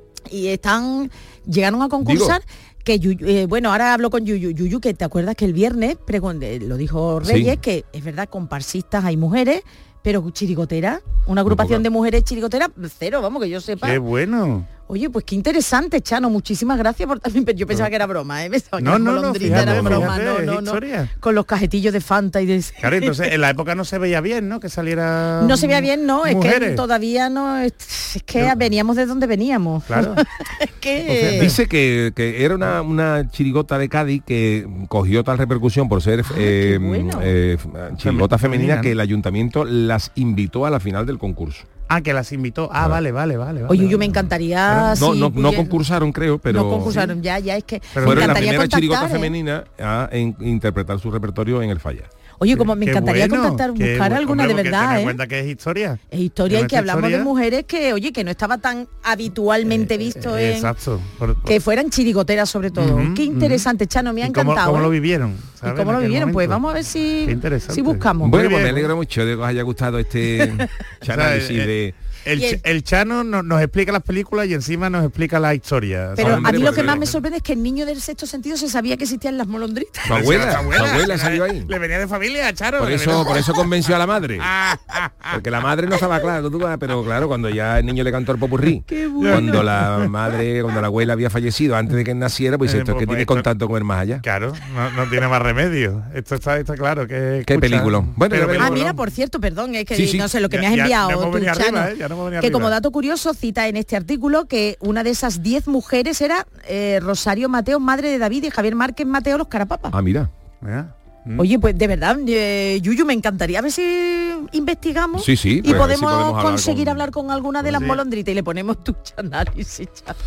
y están, llegaron a concursar, que Yuyu- eh, bueno, ahora hablo con Yuyu, Yuyu, que te acuerdas que el viernes, pregun- eh, lo dijo Reyes, Sí. que es verdad, comparsistas hay mujeres, pero chirigotera, una agrupación poca. de mujeres chirigoteras, cero, vamos, que yo sepa. Qué bueno. Oye, pues qué interesante, Chano, muchísimas gracias por también, yo pensaba que era broma, ¿eh? Pensaba que No, la no, no, molondrita fíjate, era broma, fíjate, no, es no, no, historia. con los cajetillos de Fanta y de... Claro, entonces en la época no se veía bien, ¿no? Que saliera No se veía bien, no, es que mujeres. todavía no, es, es que veníamos de donde veníamos. Claro. es que... Dice que, que era una, una chirigota de Cádiz que cogió tal repercusión por ser eh, bueno. eh, chirigota Femenina, femenina ¿no? que el ayuntamiento las invitó a la final del concurso. Ah, que las invitó. Ah, vale, vale, vale. Oye, vale, yo me vale. encantaría... No, si no, no pudiera- concursaron, creo, pero no concursaron, ya, ya, es que Pero me fueron la encantaría primera chirigota contactar, ¿eh? femenina a en- interpretar su repertorio en el Falla. Oye, como me Qué encantaría bueno, contactar, qué buscar bu- alguna hombre, de porque ten verdad, en ¿eh? cuenta que es historia. Es historia y que nuestra hablamos de historia. mujeres que, oye, que no estaba tan habitualmente visto Eh, en... Exacto. Por- por- Que fueran chirigoteras sobre todo. Ujú, Qué interesante, Chano, me ha ¿Y cómo, encantado. cómo ¿eh? lo vivieron? ¿Y ¿sabes? cómo en lo aquel vivieron? Pues momento? vamos a ver si, Qué interesante. si buscamos. Bueno, Muy pues me bien. alegro mucho de que os haya gustado este O sea, análisis eh, de... El, Y el- Ch- el Chano no- nos explica las películas y encima nos explica la historia. Pero Hombre, a mí lo porque que más no. me sorprende es que el niño del sexto sentido se sabía que existían las molondritas. Su abuela, su abuela salió ahí. Le venía de familia, Charo. Por le eso, venía- por eso convenció a la madre. Porque la madre no estaba clara, tú vas, pero claro, cuando ya el niño le cantó el popurrí, cuando la madre, cuando la abuela había fallecido antes de que él naciera, pues Eh, esto es que pues tiene esto- contacto con el más allá. Claro, no, no tiene más remedio. Esto está, está claro. Que Qué escucha- película. Bueno, ya veremos. Ah, mira, por cierto, perdón, es que Sí, sí. no sé lo que Ya- me has ya- enviado ya hemos tú, venido arriba, Chano, ¿eh? Ya no hemos venido que arriba. como dato curioso cita en este artículo que una de esas diez mujeres era eh, Rosario Mateo, madre de David, y Javier Márquez Mateo, los Carapapas. Ah, mira. Mira. Mm. Oye, pues de verdad, eh, Yuyu, me encantaría a ver si investigamos Sí, sí, y pues, a ver si podemos, podemos hablar conseguir con- hablar con alguna de las Sí. molondritas y le ponemos tu análisis, Chano.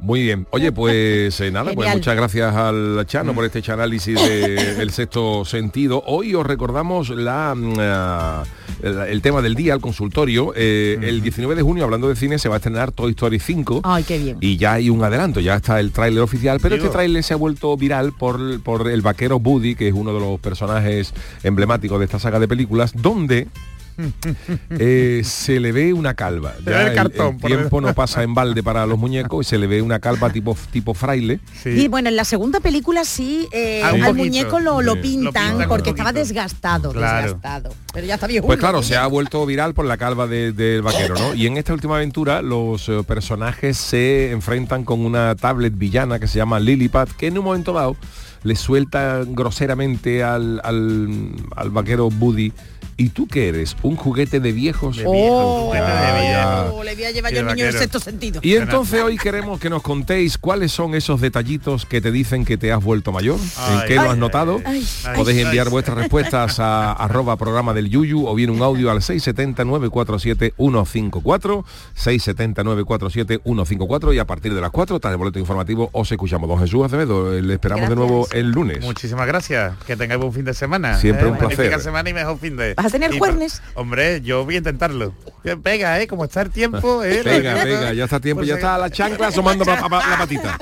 Muy bien. Oye, pues eh, nada, pues Genial. muchas gracias al Chano por este análisis del sexto sentido. Hoy os recordamos la, uh, el, el tema del día, el consultorio. Eh, uh-huh. El diecinueve de junio, hablando de cine, se va a estrenar Toy Story cinco. Ay, qué bien. Y ya hay un adelanto, ya está el tráiler oficial, pero Digo. este tráiler se ha vuelto viral por, por el vaquero Woody, que es uno de los personajes emblemáticos de esta saga de películas, donde... eh, se le ve una calva. Ya el, cartón, el tiempo no pasa en balde para los muñecos y se le ve una calva tipo tipo fraile. Sí. Y bueno, en la segunda película sí, eh, ah, al poquito. muñeco lo, sí. lo, pintan lo pintan porque estaba desgastado, claro. desgastado. Pero ya está bien. Pues claro, se ha vuelto viral por la calva del de, de vaquero, ¿no? Y en esta última aventura los eh, personajes se enfrentan con una tablet villana que se llama Lillipad, que en un momento dado le suelta groseramente al, al, al vaquero Woody. ¿Y tú qué eres? ¿Un juguete de viejos? De viejos, oh, de viejos. Le voy a llevar yo al niño en sexto sentido. Y entonces hoy queremos que nos contéis cuáles son esos detallitos que te dicen que te has vuelto mayor. Ay, ¿en qué ay, lo has notado? Ay, Podéis ay, enviar ay, vuestras ay, respuestas a arroba programa del Yuyu o bien un audio al seis siete cero, nueve cuatro siete, uno cinco cuatro, seis siete cero, nueve cuatro siete, uno cinco cuatro y a partir de las cuatro, tras el boleto informativo, os escuchamos. Don Jesús Acevedo, le esperamos gracias. de nuevo el lunes. Muchísimas gracias. Que tengáis buen fin de semana. Siempre eh, un placer. Semana y mejor fin de... ¿Vas a tener juernes? Hombre, yo voy a intentarlo. Pega, ¿eh? Como está el tiempo, ¿eh? Pega, pega, ya está tiempo, pues ya está la chancla asomando la, la, la patita.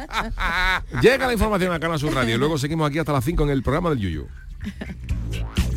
Llega la información a Canal Sur Radio y luego seguimos aquí hasta las cinco en el programa del Yuyu.